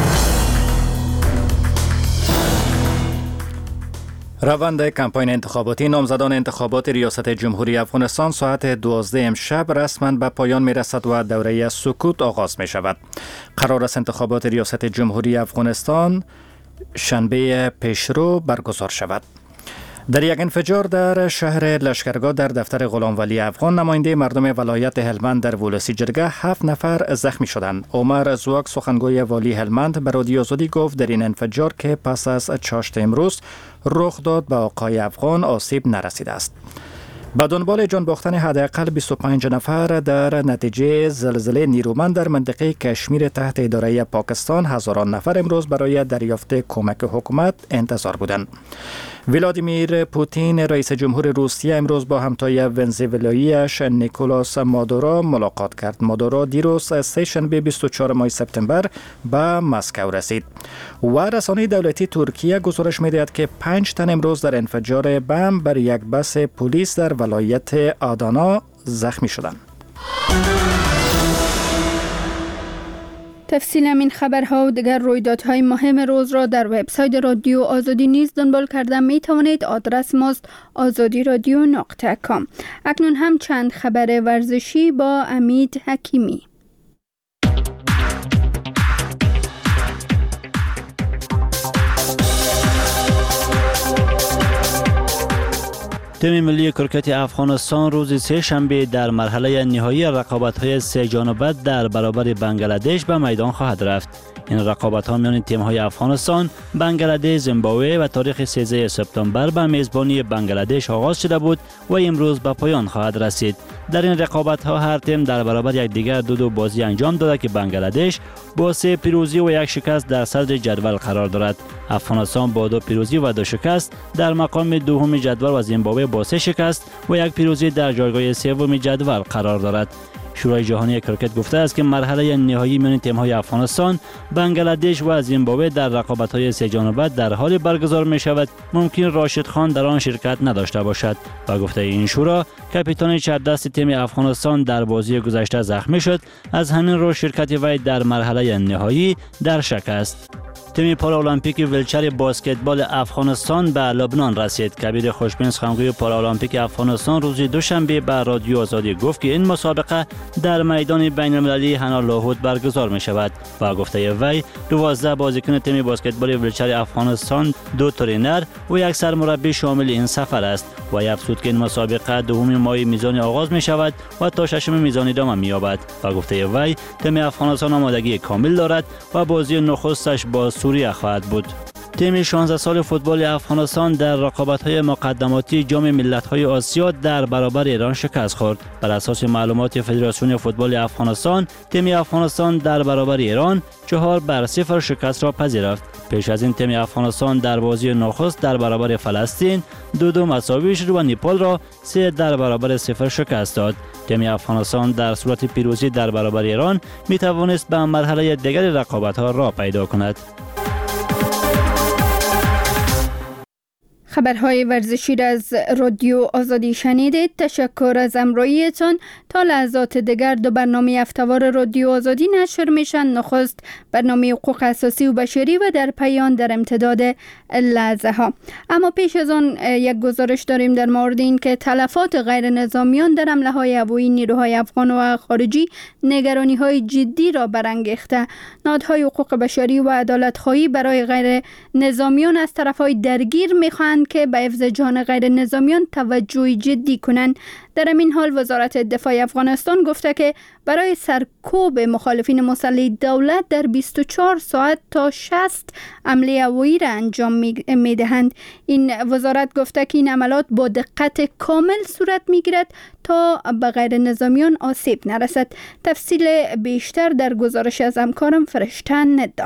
روند کمپاین انتخاباتی نامزدان انتخابات ریاست جمهوری افغانستان ساعت دوازده امشب رسما به پایان می رسد و دوره سکوت آغاز می شود. قرار است انتخابات ریاست جمهوری افغانستان شنبه پیشرو برگزار شود. در یک انفجار در شهر لشکرگاه در دفتر غلامولی افغان نماینده مردم ولایت هلمند در ولسی جرگه هفت نفر زخمی شدند. عمر زواک سخنگوی والی هلمند به رادیو آزادی گفت در این انفجار که پس از چاشت امروز رخ داد به آقای افغان آسیب نرسیده است. به دنبال جان باختن حداقل بیست و پنج نفر در نتیجه زلزله نیرومند در منطقه کشمیر تحت اداره پاکستان هزاران نفر امروز برای دریافت کمک حکومت انتظار بودند. ولادیمیر پوتین رئیس جمهور روسیه امروز با همتای ونزوئلایی‌اش نیکولاس مادورو ملاقات کرد. مادورو دیروز سه شنبه بیست و چهارم ماه سپتامبر به مسکو رسید و رسانه دولتی ترکیه گزارش می‌دهد که پنج تن امروز در انفجار بمب بر یک بس پلیس در ولایت آدانا زخمی شدند. تفصیل این خبرها و دیگر رویدادهای مهم روز را در وبسایت رادیو آزادی نیز دنبال کرده می توانید. آدرس ماست آزادی رادیو نقطه کام. اکنون هم چند خبر ورزشی با امید حکیمی. تیم ملی کرکت افغانستان روز سه شنبه در مرحله نهایی رقابت‌های سه جانبه در برابر بنگلادش به میدان خواهد رفت. این رقابت‌ها میان تیم‌های افغانستان، بنگلادش، زیمبابوه و تاریخ سیزده سپتامبر به میزبانی بنگلادش آغاز شده بود و امروز به پایان خواهد رسید. در این رقابت‌ها هر تیم در برابر یکدیگر دو دو بازی انجام داده که بنگلادش با سه پیروزی و یک شکست در صدر جدول قرار دارد. افغانستان با دو پیروزی و دو شکست در مقام دوم جدول و زیمبابوه با سه شکست و یک پیروزی در جایگاه سوم جدول قرار دارد. شورای جهانی کرکت گفته است که مرحله نهایی میان تیم‌های افغانستان، بنگلادش و زیمبابوه در رقابت‌های سه جانبه در حال برگزار می‌شود. ممکن راشد خان در آن شرکت نداشته باشد. با گفته این شورا، کاپیتان چهاردست تیم افغانستان در بازی گذشته زخمی شد. از همین رو شرکت وی در مرحله نهایی در شک است. تیم پارالمپیک ویلچر باسکتبال افغانستان به لبنان رسید. کبیر خوشبین سخنگوی پارالمپیک افغانستان روز دوشنبه به رادیو آزادی گفت که این مسابقه در میدان بین‌المللی حنا لاهوت برگزار می شود. با گفته وی، دوازده بازیکن تیم باسکتبال ویلچر افغانستان، دو ترینر و یک سرمربی شامل این سفر است و افزود که این مسابقه دوم ماه میزانی آغاز می شود و تا ششم میزانی ادامه می یابد. با گفته وی، تیم افغانستان آمادگی کامل دارد و بازی نخستش با سوریه خواهد بود. تیم شانزده سال فوتبال افغانستان در رقابت‌های مقدماتی جام ملت‌های آسیا در برابر ایران شکست خورد. بر اساس معلومات فدراسیون فوتبال افغانستان، تیم افغانستان در برابر ایران چهار بر صفر شکست را پذیرفت. پیش از این تیم افغانستان در بازی نخست در برابر فلسطین دو دو مساوی شد و نیپال را سه در برابر صفر شکست داد. تیم افغانستان در صورت پیروزی در برابر ایران می توانست به مرحله دیگر رقابت‌ها راه پیدا کند. خبرهای ورزشی را از رادیو آزادی شنیدید. تشکر از همراهیتان. تا لحظات دیگر دو برنامه هفته‌وار رادیو آزادی نشر میشن. نخست برنامه حقوق اساسی و بشری و در پایان در امتداد لحظه ها. اما پیش از آن یک گزارش داریم در مورد این که تلفات غیر نظامیان در حمله های هوایی نیروهای افغان و خارجی نگرانی های جدی را برانگیخته. نهادهای حقوق بشری و عدالت خواهی برای غیر نظامیان از طرف های درگیر میخواهند که به حفظ جان غیر نظامیان توجه جدی کنند. در این حال وزارت دفاع افغانستان گفته که برای سرکوب مخالفین مسلح دولت در بیست و چهار ساعت تا شصت حمله هوایی را انجام میدهند. این وزارت گفته که این عملات با دقت کامل صورت میگیرد تا به غیر نظامیان آسیب نرسد. تفصیل بیشتر در گزارش از همکارم فرشته ندا.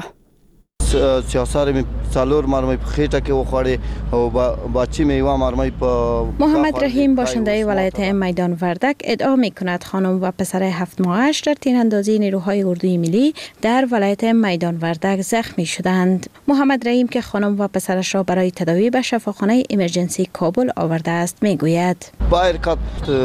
سیاسار می سالور مرمی خیټه کې وخوړې او بچی میوه مرمی په محمد رحیم باشنده ولایت میدان وردک ادعا می کند خانم و پسر هفت ماهش در تیراندازی نیروهای اردوی ملی در ولایت میدان وردک زخمی شدند. محمد رحیم که خانم و پسرش را برای تداوی به شفاخانه ایمرجنسی کابل آورده است میگوید پایرکات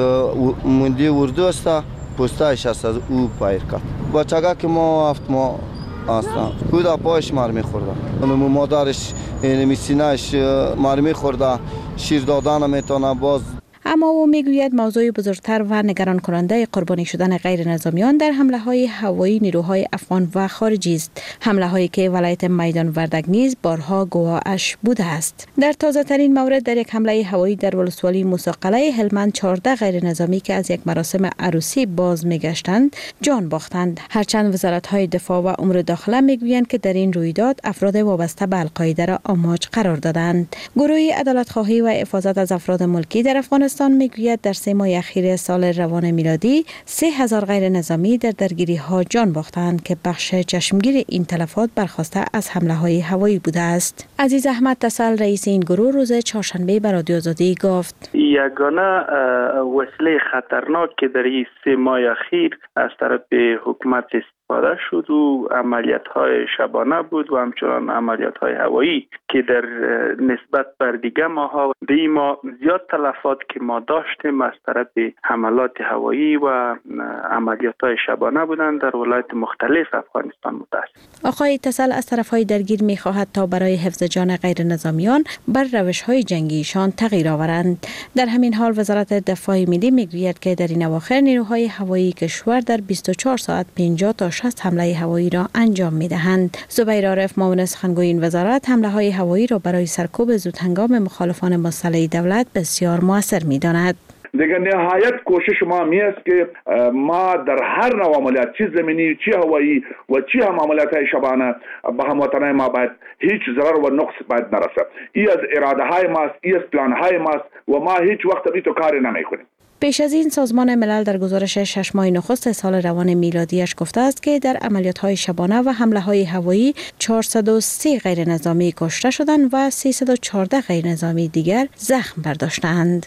مندی اردو است پستایش است او پایرکات بچگاه که ما هفت ماه اصلا خدا پاش مرمی خورده اونم مادرش اینمی سینه‌اش مرمی خورده شیر دادن میتونه باز. اما او میگوید موضوع بزرگتر و نگران کننده قربانی شدن غیر نظامیان در حمله های هوایی نیروهای افغان و خارجی است. حمله هایی که ولایت میدان وردک نیز بارها گواهش بوده است. در تازه ترین مورد در یک حمله هوایی در ولسوالی موسی هلمند چهارده غیر نظامی که از یک مراسم عروسی باز میگشتند جان باختند. هرچند وزارت های دفاع و امور داخله میگویند که در این رویداد افراد وابسته به القاعده را آماج قرار دادند. گروه عدالت خواهی و حفاظت از افراد ملکی در افغانستان میگوید در سه ماه اخیر سال روان میلادی سه هزار غیر نظامی در درگیری ها جان باختند که بخش چشمگیر این تلفات برخواسته از حمله های هوایی بوده است. عزیز احمد تسل رئیس این گروه روز چهارشنبه به رادیو آزادی گفت یگانه وسیله خطرناک که در این سه ماه اخیر از طرف حکومت استفاده شد و عملیات های شبانه بود و همچنان عملیات های هوایی که در نسبت بر دیگه ماها دی ما زیاد تلفات که ما داشتیم از طرف حملات هوایی و عملیات های شبانه بودند در ولایت مختلف افغانستان متاسف. آقای تسل از طرف های درگیر می خواهد تا برای حفظ جان غیر نظامیان بر روش های جنگیشان تغییر آورند. در همین حال وزارت دفاع ملی می گوید که در این اواخر نیروهای هوایی کشور در بیست و چهار ساعت پنجاه تا شصت حمله هوایی را انجام می دهند. زبیر عارف معاون سخنگوی این وزارت حمله های هوایی را برای سرکوب زود هنگام مخالفان مسلح دولت بسیار موثر می داند. دیگر نهایت کوشش ما می است که ما در هر نوع عملیات چی زمینی چی هوایی و چی هم عملیات های شبانه به هموطنان ما باید هیچ ضرر و نقص باید نرسه. ای از اراده های ماست، ای از پلان های ماست و ما هیچ وقت بی تو کاری نمی کنیم. پیش از این سازمان ملل در گزارش شش ماه نخست سال روان میلادیش گفته است که در عملیات‌های شبانه و حمله‌های هوایی چهارصد و سه غیر نظامی کشته شدند و سیصد و چهارده غیر نظامی دیگر زخم برداشتند.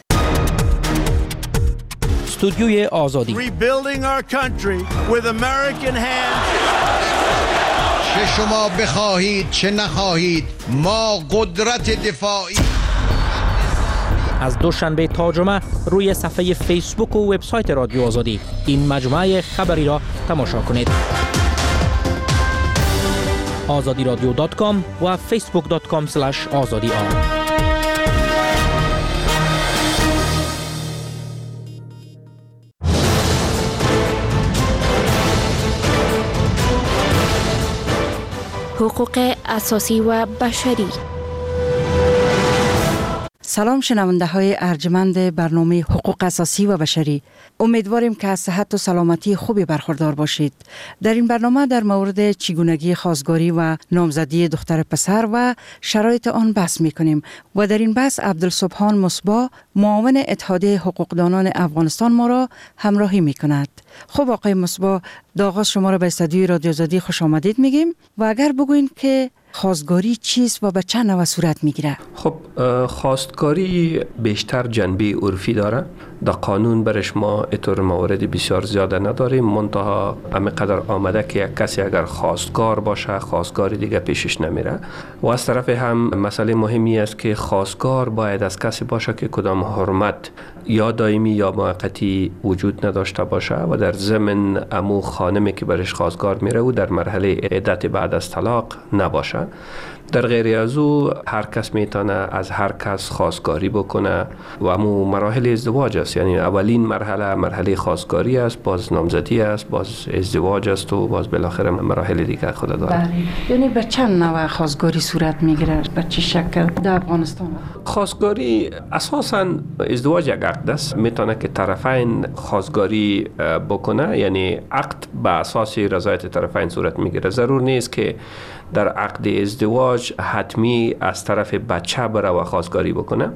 استودیوی آزادی چه شما بخواهید چه نخواهید ما قدرت دفاعی. از دوشنبه تا جمعه روی صفحه فیسبوک و وبسایت رادیو آزادی این مجموعه خبری را تماشا کنید. آزادی رادیو دات کام و فیسبوک دات کام اسلش آزادی آر. حقوق اساسی و بشری. سلام شنونده های ارجمند برنامه حقوق اساسی و بشری. امیدواریم که از صحت و سلامتی خوبی برخوردار باشید. در این برنامه در مورد چگونگی خواستگاری و نامزدی دختر پسر و شرایط آن بحث می کنیم و در این بحث عبدالسبحان مصباح معاون اتحادیه حقوقدانان افغانستان ما را همراهی می کند. خب آقای مصباح، آغاز شما را به استودیوی رادیو آزادی خوش آمدید میگیم و اگر بگوین که خواستگاری چیست و به چه نوع صورت میگیره؟ خب خواستگاری بیشتر جنبه عرفی داره. در قانون برش ما اطور موارد بسیار زیاده نداریم، منتها همینقدر آمده که یک کسی اگر خواستگار باشه خواستگاری دیگه پیشش نمیره. و از طرف هم مسئله مهمی است که خواستگار باید از کسی باشه که کدام حرمت یا دائمی یا موقتی وجود نداشته باشه و در ضمن امو خانمی که برش خواستگار میره و در مرحله عدت بعد از طلاق نباشه. در غیر از او هر کس میتونه از هر کس خواستگاری بکنه و امو مراحل ازدواج است، یعنی اولین مرحله مرحله خواستگاری است، باز نامزدی است، باز ازدواج است و باز بالاخره مراحل دیگر خود داره. بله. یعنی به چند نوع خواستگاری صورت میگیره؟ به چه شکل در افغانستان؟ خواستگاری اساساً ازدواج یک عقد است، میتونه که طرفین خواستگاری بکنه، یعنی عقد به اساس رضایت طرفین صورت میگیره. ضرور نیست که در عقد ازدواج حتمی از طرف بچه بره و خواستگاری بکنه،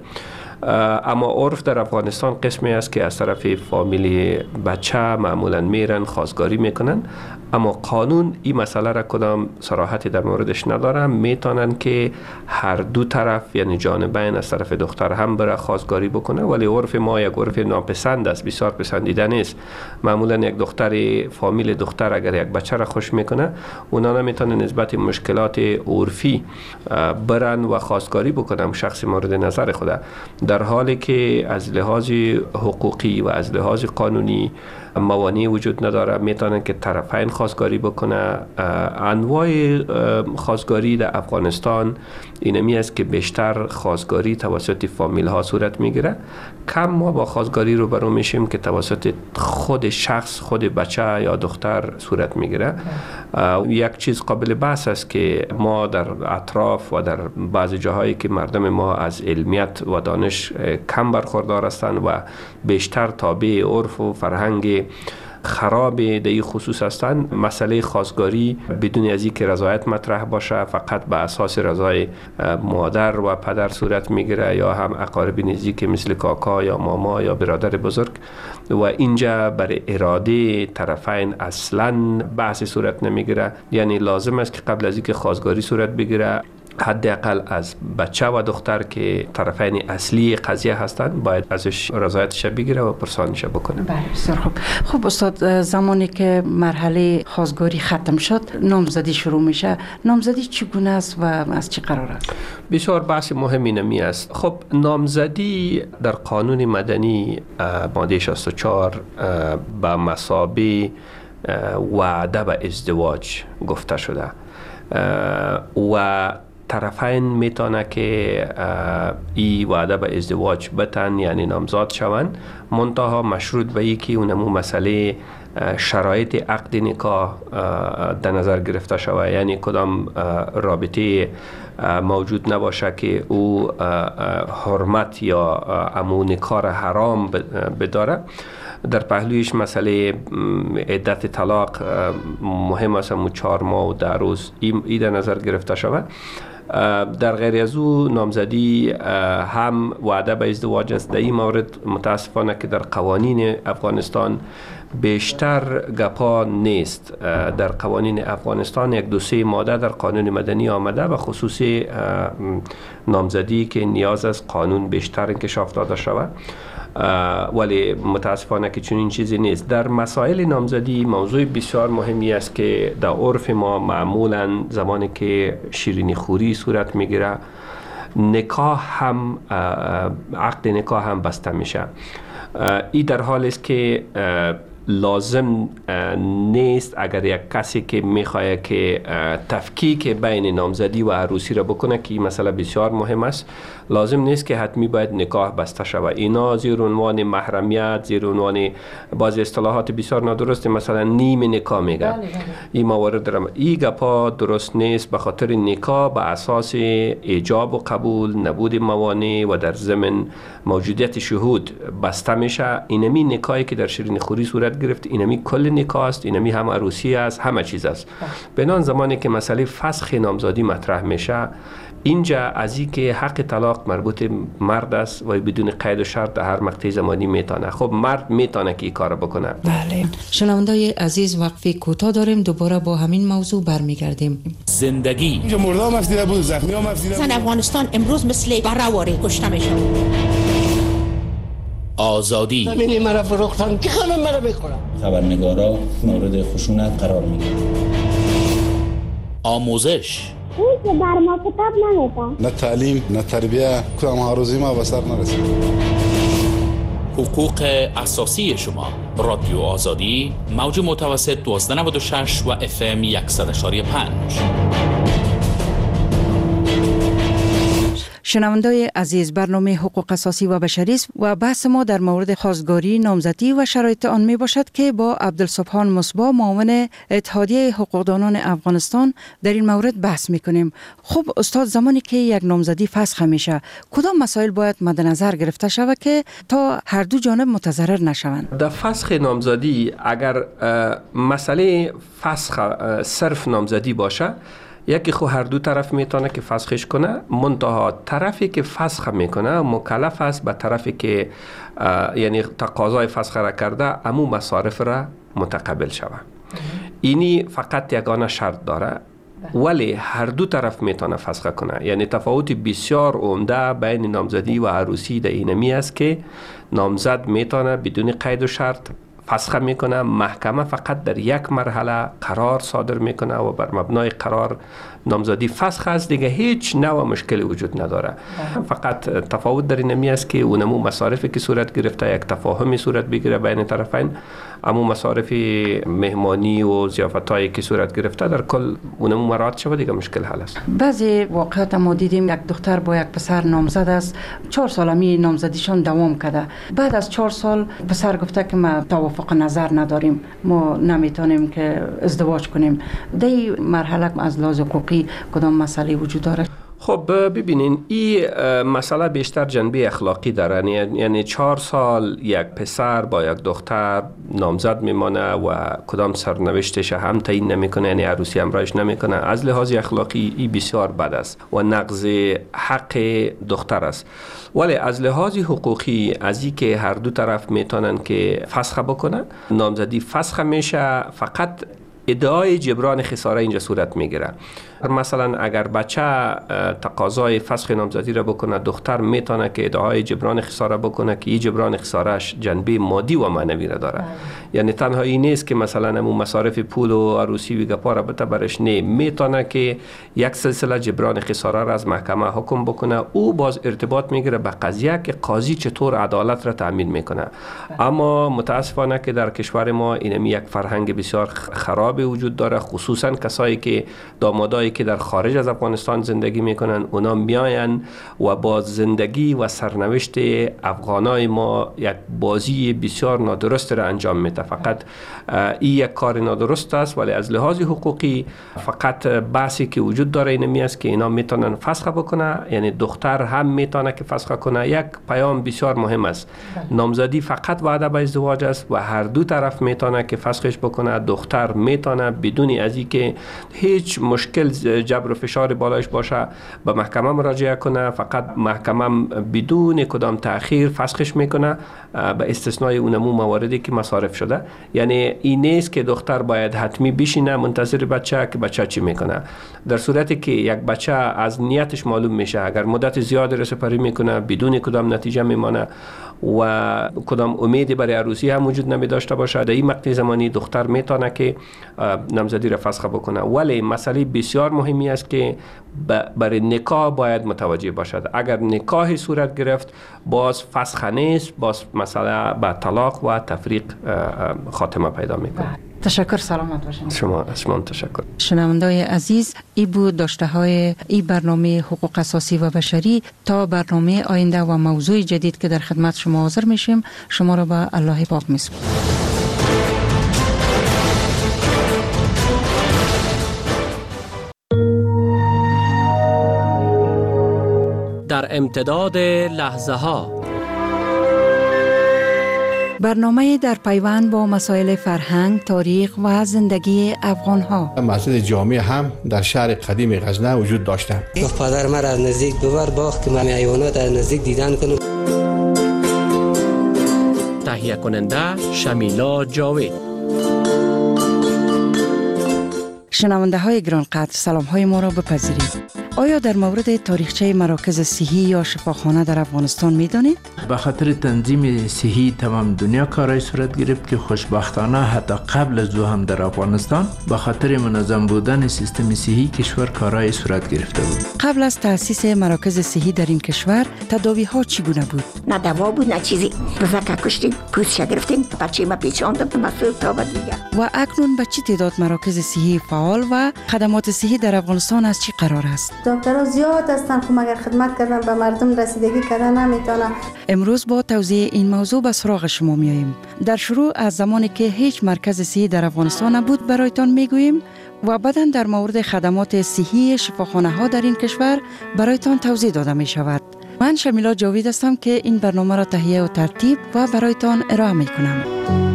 اما عرف در افغانستان قسمی است که از طرف فامیلی بچه معمولا میرن خواستگاری میکنن، اما قانون این مسئله را کدام صراحتی در موردش نداره. میتونن که هر دو طرف یعنی جانبین از طرف دختر هم بره خواستگاری بکنه، ولی عرف ما یک عرف ناپسند است، بسیار پسندیده نیست. معمولا یک دختر فامیل دختر اگر یک بچه را خوش میکنه اونا نمیتونن نسبت مشکلات عرفی برن و خواستگاری بکنن شخص مورد نظر خود، در حالی که از لحاظ حقوقی و از لحاظ قانونی موانعی وجود نداره. میتونن که طرفین خواستگاری بکنه. انواع خواستگاری در افغانستان اینمی است که بیشتر خواستگاری توسط فامیل ها صورت میگیره. کم ما با خواستگاری رو برو میشیم که توسط خود شخص، خود بچه یا دختر صورت میگیره. یک چیز قابل بحث است که ما در اطراف و در بعض جاهایی که مردم ما از علمیت و دانش کم برخوردار هستند و بیشتر تابع عرف و فرهنگ خراب در این خصوص هستند، مسئله خواستگاری بدون از اینکه رضایت مطرح باشه فقط به اساس رضای مادر و پدر صورت میگیره یا هم اقارب نزدیک مثل کاکا یا ماما یا برادر بزرگ، و اینجا بر اراده طرفین اصلا بحث صورت نمیگیره. یعنی لازم است که قبل از اینکه خواستگاری صورت بگیره حداقل از بچه و دختر که طرفین اصلی قضیه هستند باید ازش رضایتش بگیره و پرسانش بکنه. بله بسیار خوب. خب استاد، زمانی که مرحله خواستگاری ختم شد نامزدی شروع میشه. نامزدی چگونه است و از چی قرار است؟ بسیار بحث مهمی نمی است. خب نامزدی در قانون مدنی ماده شصت و چهار به مثابه وعده به ازدواج گفته شده و طرفین میتونه که ای وعده به ازدواج بتن یعنی نامزاد شوند، منتها مشروط به ای که اونمو مسئله شرایط عقد نکاح در نظر گرفته شود، یعنی کدام رابطه موجود نباشه که او حرمت یا امو نکاح را حرام بداره. در پهلویش مسئله عدت طلاق مهم است، همون چهار ماه و ده روز ای در نظر گرفته شود. در غیر از او نامزدی هم وعده به ازدواج است. در این مورد متاسفانه که در قوانین افغانستان بیشتر گپا نیست. در قوانین افغانستان یک دو سه ماده در قانون مدنی آمده و خصوصی نامزدی که نیاز است قانون بیشتر انکشاف داده شود، ولی متاسفانه که چنین چیزی نیست. در مسائل نامزدی موضوع بسیار مهمی است که در عرف ما معمولا زمانی که شیرینی خوری صورت میگیره نکاح هم عقد نکاح هم بسته میشه. این در حال است که لازم نیست اگر یک کسی که میخواد که تفکیک بین نامزدی و عروسی را بکنه که این مسئله بسیار مهم است، لازم نیست که حتمی باید نکاح بسته شود. اینا زیر عنوان محرمیت، زیر عنوان بعضی اصطلاحات بسیار نادرست مثلا نیم نکاح میگه. بله بله. این موارد درم این گپا درست نیست، به خاطر نکاح به اساس ایجاب و قبول، نبود موانع و در ضمن موجودیت شهود بسته میشه. اینمی نکاحی که در شیرین خوری صورت گرفت اینمی کل نکاح است، اینمی هم عروسی است، همه چیز است. بنان زمانی که مسئله فسخ نامزدی مطرح میشه اینجا از این که حق طلاق مربوط مرد است و بدون قید و شرط در هر مقطع زمانی میتونه. خب مرد میتونه که این کار بکنه. بله. شنوندای عزیز، وقفه کوتاه داریم، دوباره با همین موضوع برمیگردیم. زندگی اینجا مرده هم افزیده بود، زخمی هم افزیده بود. افغانستان امروز مثل برهواری کشته میشه. آزادی همین مرا فروختن که خانم مرا بخورم. خبرنگارا مورد خشونت قرار میگیرن. آموزش اون که بر ما کتاب نمیدن، نه تعلیم نه تربیه، کدام هاروزی ما به سر نرسید. حقوق اساسی شما. رادیو آزادی، موج متوسط دوازده نود و شش و اف ام صد و یک و پنج. شنوندای عزیز، برنامه حقوق اساسی و بشری است و بحث ما در مورد خواستگاری، نامزدی و شرایط آن می باشد که با عبدالسبحان مصباح، معاون اتحادیه حقوقدانان افغانستان، در این مورد بحث می کنیم. خب استاد، زمانی که یک نامزدی فسخ میشه، کدام مسائل باید مد نظر گرفته شود که تا هر دو جانب متضرر نشوند؟ در فسخ نامزدی اگر مسئله فسخ صرف نامزدی باشه، یکی خو هر دو طرف میتونه که فسخش کنه، منتها طرفی که فسخ میکنه مکلف است به طرفی که یعنی تقاضای فسخ را کرده امو مصارف را متقبل شود. اینی فقط یگانه شرط داره، ولی هر دو طرف میتونه فسخ کنه. یعنی تفاوت بسیار عمده بین نامزدی و عروسی در اینمی است که نامزد میتونه بدون قید و شرط فسخ میکنه، محکمه فقط در یک مرحله قرار صادر میکنه و بر مبنای قرار نامزدی فسخ است، دیگه هیچ نوع مشکلی وجود نداره. فقط تفاوت در اینمی است که اونمو مصارفی که صورت گرفته یک تفاهمی صورت بگیره بین طرفین، اما مصارف مهمانی و ضیافتایی که صورت گرفته در کل اونمو مراعات شود، دیگه مشکل حل است. بعضی واقعات ما دیدیم یک دختر با یک پسر نامزد است، چهار سال می نامزدیشان دوام کرده. بعد از چهار سال پسر گفته که ما توافق نظر نداریم، ما نمیتونیم که ازدواج کنیم. در این مرحله از لحاظ حقوقی کدام مسئله وجود داره؟ خب ببینین، این مسئله بیشتر جنبه اخلاقی داره. یعنی چهار سال یک پسر با یک دختر نامزد میمانه و کدام سرنوشتش هم تعیین نمیکنه، یعنی عروسی همراهش نمیکنه. از لحاظ اخلاقی این بسیار بد است و نقض حق دختر است. ولی از لحاظ حقوقی، از این که هر دو طرف میتونن که فسخ بکنن، نامزدی فسخ میشه، فقط ادعای جبران خساره اینجا صورت میگیره. مثلا اگر بچه تقاضای فسخ نامزدی را بکنه، دختر میتونه که ادعای جبران خساره بکنه که این جبران خسارهش جنبه مادی و معنوی را داره. یعنی تنها این نیست که مثلا همون مصارف پول و عروسی و گپا را بته برش، نه، میتونه که یک سلسله جبران خساره را از محکمه حکم بکنه. او باز ارتباط میگیره به قضیه که قاضی چطور عدالت را تامین میکنه. اما متاسفانه که در کشور ما اینمی یک فرهنگ بسیار خراب وجود داره، خصوصا کسایی که دامادایی که در خارج از افغانستان زندگی میکنن، اونا میاین و با زندگی و سرنوشت افغانای ما یک بازی بسیار نادرست را انجام میده. فقط این یک کار نادرست است، ولی از لحاظ حقوقی فقط بحثی که وجود داره اینمی است که اینا میتونن فسخ بکنه، یعنی دختر هم میتونه که فسخ کنه. یک پیام بسیار مهم است، نامزدی فقط وعده به ازدواج است و هر دو طرف میتونه که فسخش بکنه. دختر میتونه بدون از اینکه هیچ مشکل جبر و فشار بالایش باشه به محکمه مراجعه کنه، فقط محکمه بدون کدام تأخیر فسخش میکنه، به استثنای اونمو مواردی که مصارف شده. یعنی این نیست که دختر باید حتمی بشینه منتظر بچه که بچه چی میکنه. در صورتی که یک بچه از نیتش معلوم میشه، اگر مدت زیاد رسپری میکنه بدون کدام نتیجه میمانه و کدام امیدی برای عروسی هم وجود نمی داشته باشه، در این مقطع زمانی دختر میتونه که نامزدی را فسخ بکنه. ولی مسئله بسیار مهمی است که برای نکاح باید متوجه باشد. اگر نکاحی صورت گرفت باز فسخ نیست، باز مسئله به طلاق و تفریق خاتمه پیدا میکنه. تشکر، سلامت باشید. شما شما تشکر. شنوندای عزیز، ای بود داشته های ای برنامه حقوق اساسی و بشری. تا برنامه آینده و موضوع جدید که در خدمت شما حاضر میشیم، شما را به الله پاک میسپارم. در امتداد لحظه ها برنامه در پیوند با مسائل فرهنگ، تاریخ و زندگی افغان‌ها. مسجد جامع هم در شهر قدیم غزنه وجود داشته. گفت پدر من از نزدیک ببر باغ که من حیوانات از نزدیک دیدن کنم. تهیه کننده شمیلا جاوید. شنونده های گرانقدر، سلام های ما را بپذیرید. آیا در مورد تاریخچه مراکز صحی یا شفاخانه در افغانستان می دانید؟ به خاطر تنظیم صحی تمام دنیا کارهای صورت گرفت که خوشبختانه حتی قبل از او هم در افغانستان به خاطر منظم بودن سیستم صحی کشور کارهای صورت گرفته بود. قبل از تأسیس مراکز صحی در این کشور تداوی ها چگونه بود؟ نه دوا بود نه چیزی. بزرگ کشتیم، پوست گرفتیم، بچه ما پیچاندم مسئول تا بعد دیگه. و اکنون به چه تعداد مراکز صحی فعال و خدمات صحی در افغانستان از چه قرار است؟ دکترها زیاد هستن، خب مگر خدمت کردن به مردم رسیدگی کردن نمیتونه. امروز با توضیح این موضوع به سراغ شما میاییم. در شروع از زمانی که هیچ مرکز صحی در افغانستان نبود برایتان میگوییم و بعداً در مورد خدمات صحی شفاخانه ها در این کشور برایتان توضیح داده می شود. من شمیلا جاوید هستم که این برنامه را تهیه و ترتیب و برایتان ارائه می کنم.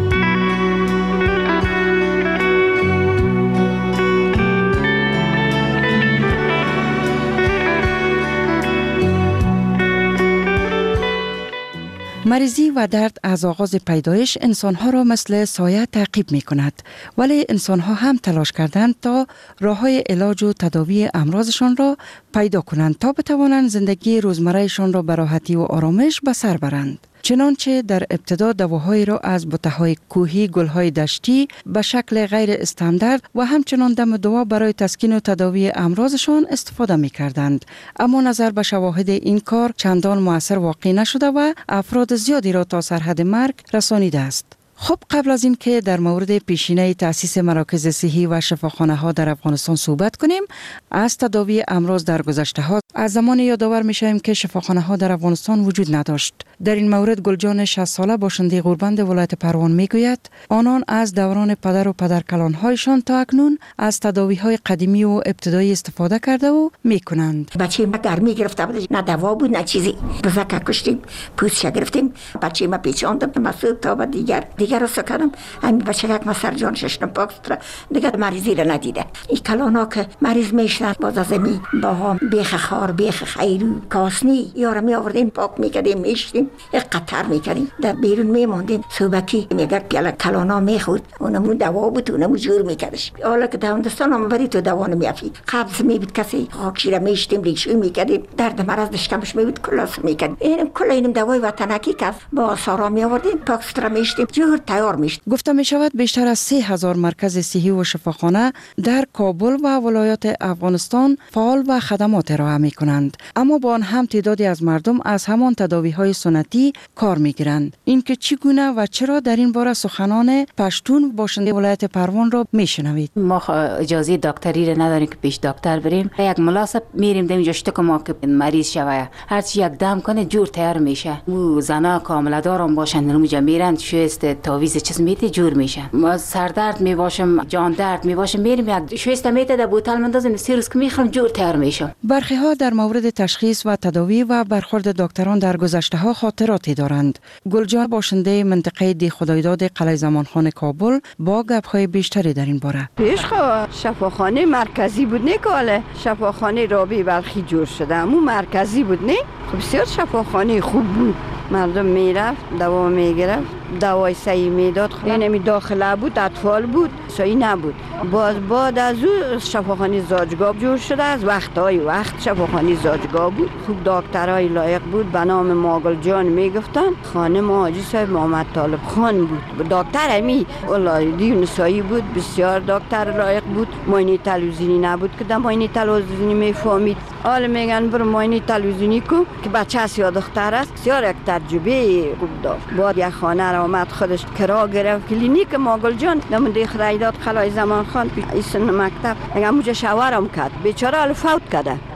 مریضی و درد از آغاز پیدایش انسانها را مثل سایه تعقیب می کند، ولی انسانها هم تلاش کردند تا راه‌های علاج و تداوی امراضشان را پیدا کنند تا بتوانند زندگی روزمرهشان را به راحتی و آرامش به سر برند. چنانچه در ابتدا دواهایی را از بوته‌های کوهی، گل‌های دشتی به شکل غیر استاندارد و همچنان دم دوا برای تسکین و تداوی امراضشان استفاده می‌کردند. اما نظر به شواهد این کار چندان مؤثر واقع نشده و افراد زیادی را تا سرحد مرگ رسانیده است. خب قبل از این که در مورد پیشینه تأسیس مراکز صحی و شفاخانه ها در افغانستان صحبت کنیم، از تداوی امراض در گذشته ها از زمان یادآور میشیم که شفاخانه ها در افغانستان وجود نداشت. در این مورد گلجان شصت ساله باشنده غوربند ولایت پروان میگوید آنان از دوران پدر و پدرکلان هایشان تا اکنون از تداوی های قدیمی و ابتدایی استفاده کرده و میکنند. بچه ما گرمی گرفته بود، نه دوا بود نه چیزی. بزرگ کشتیم، پوست گرفتیم، بچه ما پیچاندم مسئول تا بعد دیگر دیگر رسو کردم. همین بچه یک ما سر جان ششتم پاکستر دیگر مریضی را ندیده. این کلانا که مریض میشن باز از می با هم بیخ خار بیخ خیرو کاسنی یارو می آوردیم پاک میکردیم میشتیم یک قطر میکردیم در بیرون میموندیم. صبحی میگر پیاله کلانا میخورد، اونمون دوا بود اونمون جور میکردش. حالا که دواندستان هم بری تو دوا نمیافی قبض میبود کسی خاکشی را میشتیم ریشوی میکردیم درد مرض دشکمش میبود کلاس میکردیم. این کل اینم دوای وطنکی که با سارا می آوردیم پاکستر میشتیم جور تیار میشد. گفته می شود بیشتر از سه هزار مرکز صحی و شفاخانه در کابل و ولایات افغانستان فعال و خدمات ارائه می کنند، اما با آن هم تعدادی از مردم از همان تداوی های سنتی کار می گیرند. اینکه چگونه و چرا در این باره سخنان پشتون باشنده ولایت پروان را می شنوید. ما اجازه دکتری را نداریم که پیش دکتر بریم. یک ملاسب میریم دم جشته که ما که مریض شوه هر چی یک دم کنه جور تیار میشه. او زنا کامل دارم باشند نموجا میرن شوست تاویز چیز میته جور میشه. ما سردرد می باشم جان درد می باشم میریم یک شوست میته در بوتل مندازیم سی روز که میخوام جور تیار میشه. برخی ها در مورد تشخیص و تداوی و برخورد دکتران در گذشته ها خاطراتی دارند. گلجان باشنده منطقه دی خدایداد قلعه زمانخان کابل با گپ‌های بیشتری در این باره. پیش خو شفاخانه مرکزی بود نه کاله شفاخانه رابی بلخی جور شده امو مرکزی بود نه. خب بسیار شفاخانه خوب بود، مردم میرفت دوا میگرفت دوای صحیح میداد. یعنی داخله بود اطفال بود صحیح نبود. باز بعد از او شفاخانه زاجگاه جور شده از وقتهای وقت شفاخانه زاجگاه بود. خوب دکترای لایق بود به نام ماگل جان میگفتن. خانم حاجی صاحب محمد طالب خان بود دکتر امی ولایدی نسایی بود، بسیار دکتر لایق بود. ماینی تلویزیونی نبود که در ماینی تلویزیونی میفهمید. حالا میگن برو ماینی تلویزیونی کو که بچه است یا دختر است. بسیار یک تجربه خوب داشت. بعد یک خانه را آمد خودش کرا گرفت کلینیک ماگل جان نمونده خریداد قلعه زمان خان ایسن مکتب اگه موجه شوارم کرد بیچاره حال فوت کرده.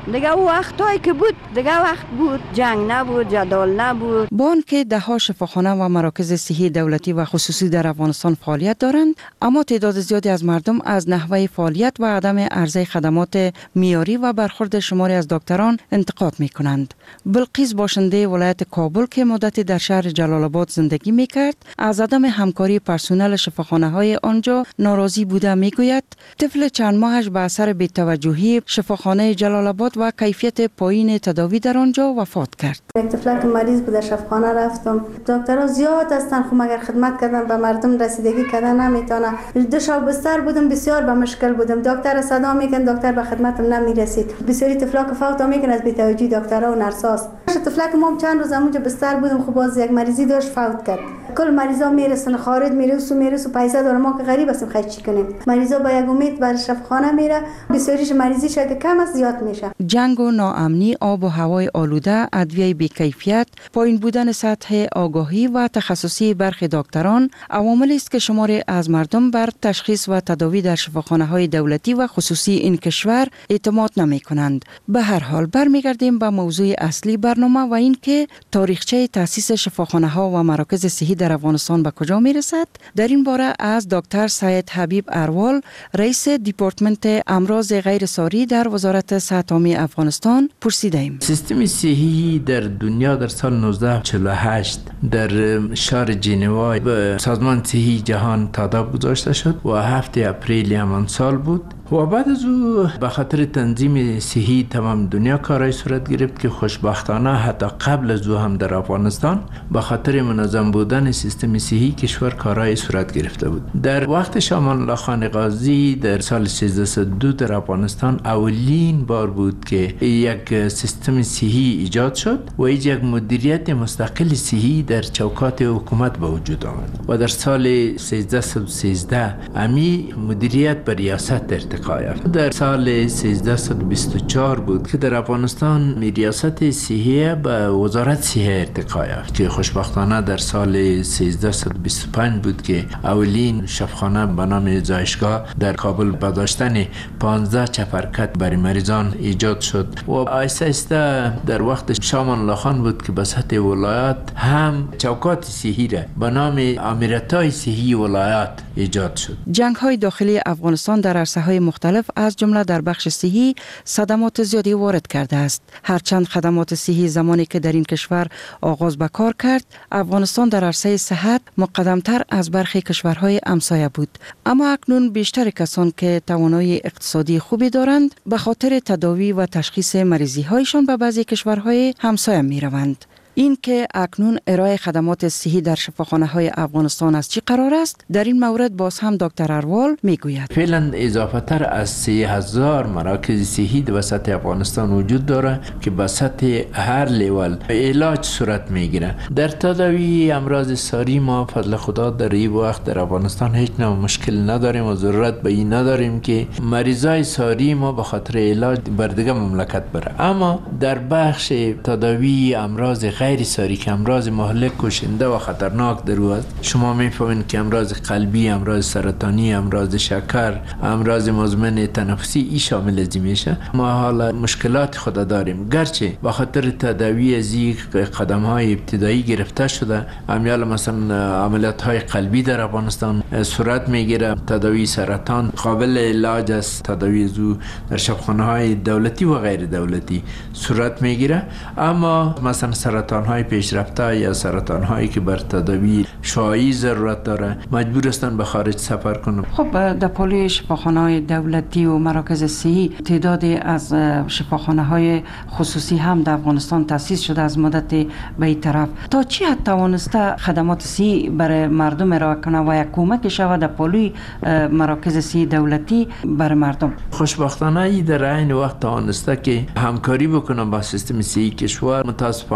دیگه او وقتایی که بود دیگه وقت بود جنگ نبود جدال نبود. با آنکه ده ها شفاخانه و مراکز صحی دولتی و خصوصی در افغانستان فعالیت دارند، اما تعداد زیادی از مردم از نحوه فعالیت و عدم عرضه خدمات معیاری و برخورد شماری از دکتران انتقاد می کنند. بلقیس باشنده ولایت کابل که مدتی در شهر جلال آباد زندگی می کرد، از عدم همکاری پرسنل شفاخانه های آنجا ناراضی بوده. می گوید طفل چند ماهش به اثر بی‌توجهی شفاخانه جلال آباد و کیفیت پایین تداوی در آنجا وفات کرد. یک طفل که مریض بود شفاخانه رفتم، دکترها زیاد هستن، خب مگر خدمت کردن به مردم رسیدگی کردن نمیتونه. دو شب بستر بودم، بسیار به مشکل بودم، دکتر صدا میکن، دکتر به خدمتم نمیرسید. بسیاری طفلا که فوت میکن از بی‌توجهی دکترها و نرساس. طفلا که ما چند روز اونجا بستر بودم، خب باز یک مریضی داشت فوت کرد. کل مریضا میرسن خارج میرسو میرسو پیسه داره، ما که غریب هستیم خیلی چی کنیم. مریضا با یک امید بر شفاخانه میره، بسیاریش مریضیش که کم است زیاد میشه. جنگ و ناامنی، آب و هوای آلوده، ادویه بی‌کیفیت، پایین بودن سطح آگاهی و تخصصی برخی دکتران عواملی است که شماری از مردم بر تشخیص و تداوی در شفاخانه‌های دولتی و خصوصی این کشور اعتماد نمی‌کنند. به هر حال برمیگردیم به موضوع اصلی برنامه و این که تاریخچه تأسیس شفاخانه‌ها و مراکز صحی در افغانستان به کجا میرسد. در این باره از دکتر سید حبیب اروال، رئیس دیپارتمنت امراض غیر ساری در وزارت صحت عامه افغانستان پرسیدیم. سیستم صحی در دنیا در سال نوزده چهل و هشت در شهر ژنوا به سازمان صحی جهان تاداب گذاشته شد و هفته اپریل همان سال بود و بعد از او به خاطر تنظیم صحی تمام دنیا کارهای صورت گرفت که خوشبختانه حتی قبل از او هم در افغانستان به خاطر منظم بودن سیستم صحی کشور کارهای صورت گرفته بود. در وقت شاه امان الله خان غازی در سال سیزده صد و دو در افغانستان اولین بار بود که یک سیستم صحی ایجاد شد و یک مدیریت مستقل صحی در چوکات حکومت به وجود آمد و در سال سیزده صد و سیزده امی مدیریت به ریاست ارتقا یافت. در سال سیزده صد و بیست و چهار بود که در افغانستان ریاست صحی به وزارت صحه ارتقا یافت که خوشبختانه در سال سیزده صد و بیست و پنج بود که اولین شفاخانه به نام زایشگاه در کابل با داشتن پانزده چپرکت برای مریضان ایجاد شد و آیسته آیسته در وقت شاه امان الله خان بود که به سطح ولایات هم چوکات صحی را به نام امیرت‌های صحی ولایات ایجاد شد. جنگ‌های داخلی افغانستان در عرصه‌های مختلف از جمله در بخش صحی صدمات زیادی وارد کرده است. هرچند خدمات صحی زمانی که در این کشور آغاز به کار کرد، افغانستان در عرصه صحت مقدمتر از برخی کشورهای همسایه بود، اما اکنون بیشتر کسان که توانایی اقتصادی خوبی دارند به خاطر تداوی و تشخیص مریضی‌هایشان به بعضی کشورهای همسایه می‌روند. این که اکنون ارائه خدمات صحی در شفاخانه‌های افغانستان از چی قرار است، در این مورد باز هم دکتر اروال میگوید. فعلا اضافه تر از سه هزار مراکز صحی در وسط افغانستان وجود داره که به سطح هر لیول علاج صورت میگیره. در تداوی امراض ساری ما فضل خدا در این وقت در افغانستان هیچ نوع مشکل نداریم و ضرورت به این نداریم که مریضای ساری ما به خاطر علاج بر دیگه مملکت بره. اما در بخش تداوی امراض غیر ساری که امراض مهلک کشنده و خطرناک در او است، شما میفهمید که امراض قلبی، امراض سرطانی، امراض شکر، امراض مزمن تنفسی ای شامل از میشه. ما حالا مشکلات خود داریم، گرچه به خاطر تداوی از این قدم های ابتدایی گرفته شده. امیال مثلا عملیات های قلبی در افغانستان صورت میگیره، تداوی سرطان قابل علاج است، تداوی زو در شفاخانه های دولتی و غیر دولتی صورت میگیره. اما مثلا سرطان های پیشرفته یا سرطان هایی که بر تداوی شایع ضرورت داره مجبور هستن به خارج سفر کنن. خب در پلی شفاخانه های دولتی و مراکز صحی تعدادی از شفاخانه های خصوصی هم در افغانستان تأسیس شده از مدت به این طرف. تا چی حد توانسته خدمات صحی برای مردم ارائه کنه و یک کمک شود در پلی مراکز صحی دولتی برای مردم؟ خوشبختانه ای در عین وقت توانسته که همکاری بکنه با سیستم صحی کشور. متاسفانه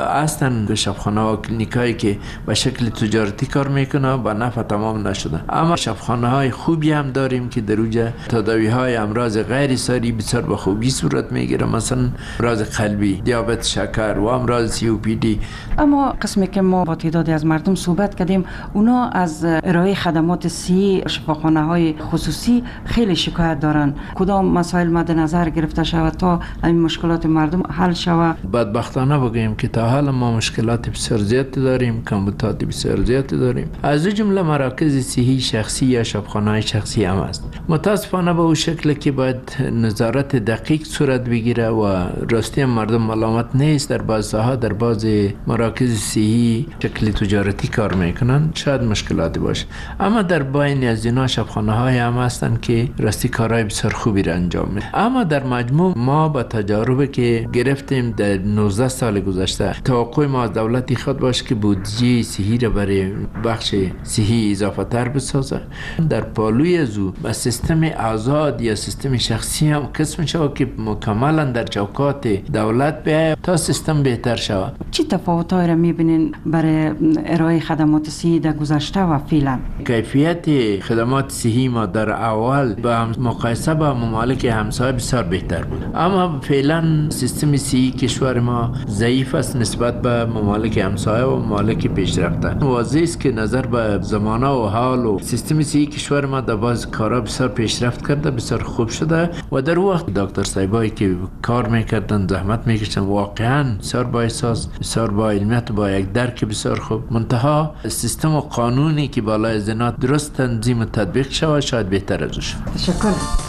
هستن شفاخانه و کلینیکایی که به شکل تجارتی کار میکنه با نفع تمام نشده، اما شفاخانه های خوبی هم داریم که در اوجه تداوی های امراض غیر ساری بسیار به خوبی صورت میگیره، مثلا امراض قلبی، دیابت شکر و امراض سی او پی دی. اما قسمی که ما با تعدادی از مردم صحبت کردیم، اونا از ارائه خدمات صحی شفاخانه های خصوصی خیلی شکایت دارن. کدام مسائل مد نظر گرفته شود تا این مشکلات مردم حل شود؟ بدبختانه بگیم که تا حالا ما مشکلات بسیار زیادی داریم، کمبودات بسیار زیادی داریم. از جمله مراکز صحی شخصی یا شفاخانه های شخصی هم است. متاسفانه به اون شکل که باید نظارت دقیق صورت بگیره و راستی مردم ملامت نیست، در بعضها در بعض مراکز صحی شکل تجارتی کار میکنن، شاید مشکلاتی باشه، اما در بین از اینا شفاخانه های هم هستن که راستی کارهای بسیار خوبی را انجام میدن. اما در مجموع ما با تجاربی که گرفتیم در نوزده سال گذشته، توقع ما از دولتی خود باشه که بودجه صحی را برای بخش صحی اضافه تر بسازه، در پالوی ازو با سیستم آزاد یا سیستم شخصی هم قسم شود که مکملا در چوکات دولت بیاید تا سیستم بهتر شود. چی تفاوت‌هایی را می‌بینین برای ارائه خدمات صحی در گذشته و فعلا؟ کیفیت خدمات صحی ما در اول با مقایسه با ممالک همسایه بسیار بهتر بود، اما فعلا سیستم صحی کشور ما ضعیف است نسبت به ممالک همسایه و ممالک پیشرفته. واضح است که نظر به زمانه و حال و سیستم صحی کشور ما در باز کارا بسیار پیشرفت کرده، بسیار خوب شده و در وقت دکتر صاحبایی که کار میکردن زحمت میکشن واقعا بسیار با احساس، بسیار با علمیت و با یک درک بسیار خوب. منتها سیستم و قانونی که بالای زنات درست تنظیم و تطبیق شود شاید بهتر از شود. تشکر.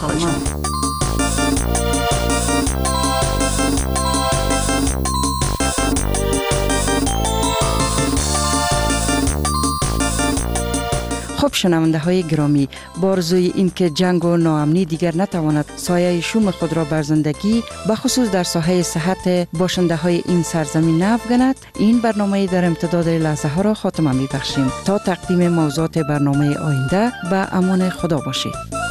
خب شنونده های گرامی، بارزوی این که جنگ و ناامنی دیگر نتواند سایه شوم خود را بر زندگی به خصوص در ساحه صحت باشنده های این سرزمین نافگند، این برنامه در امتداد لحظه ها را خاتمه می بخشیم. تا تقدیم موضوعات برنامه آینده به امان خدا باشید.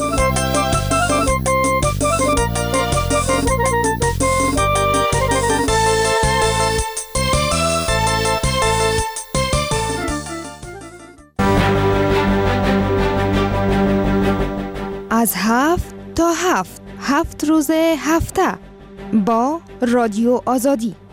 از هفت تا هفت هفت روز هفته با رادیو آزادی.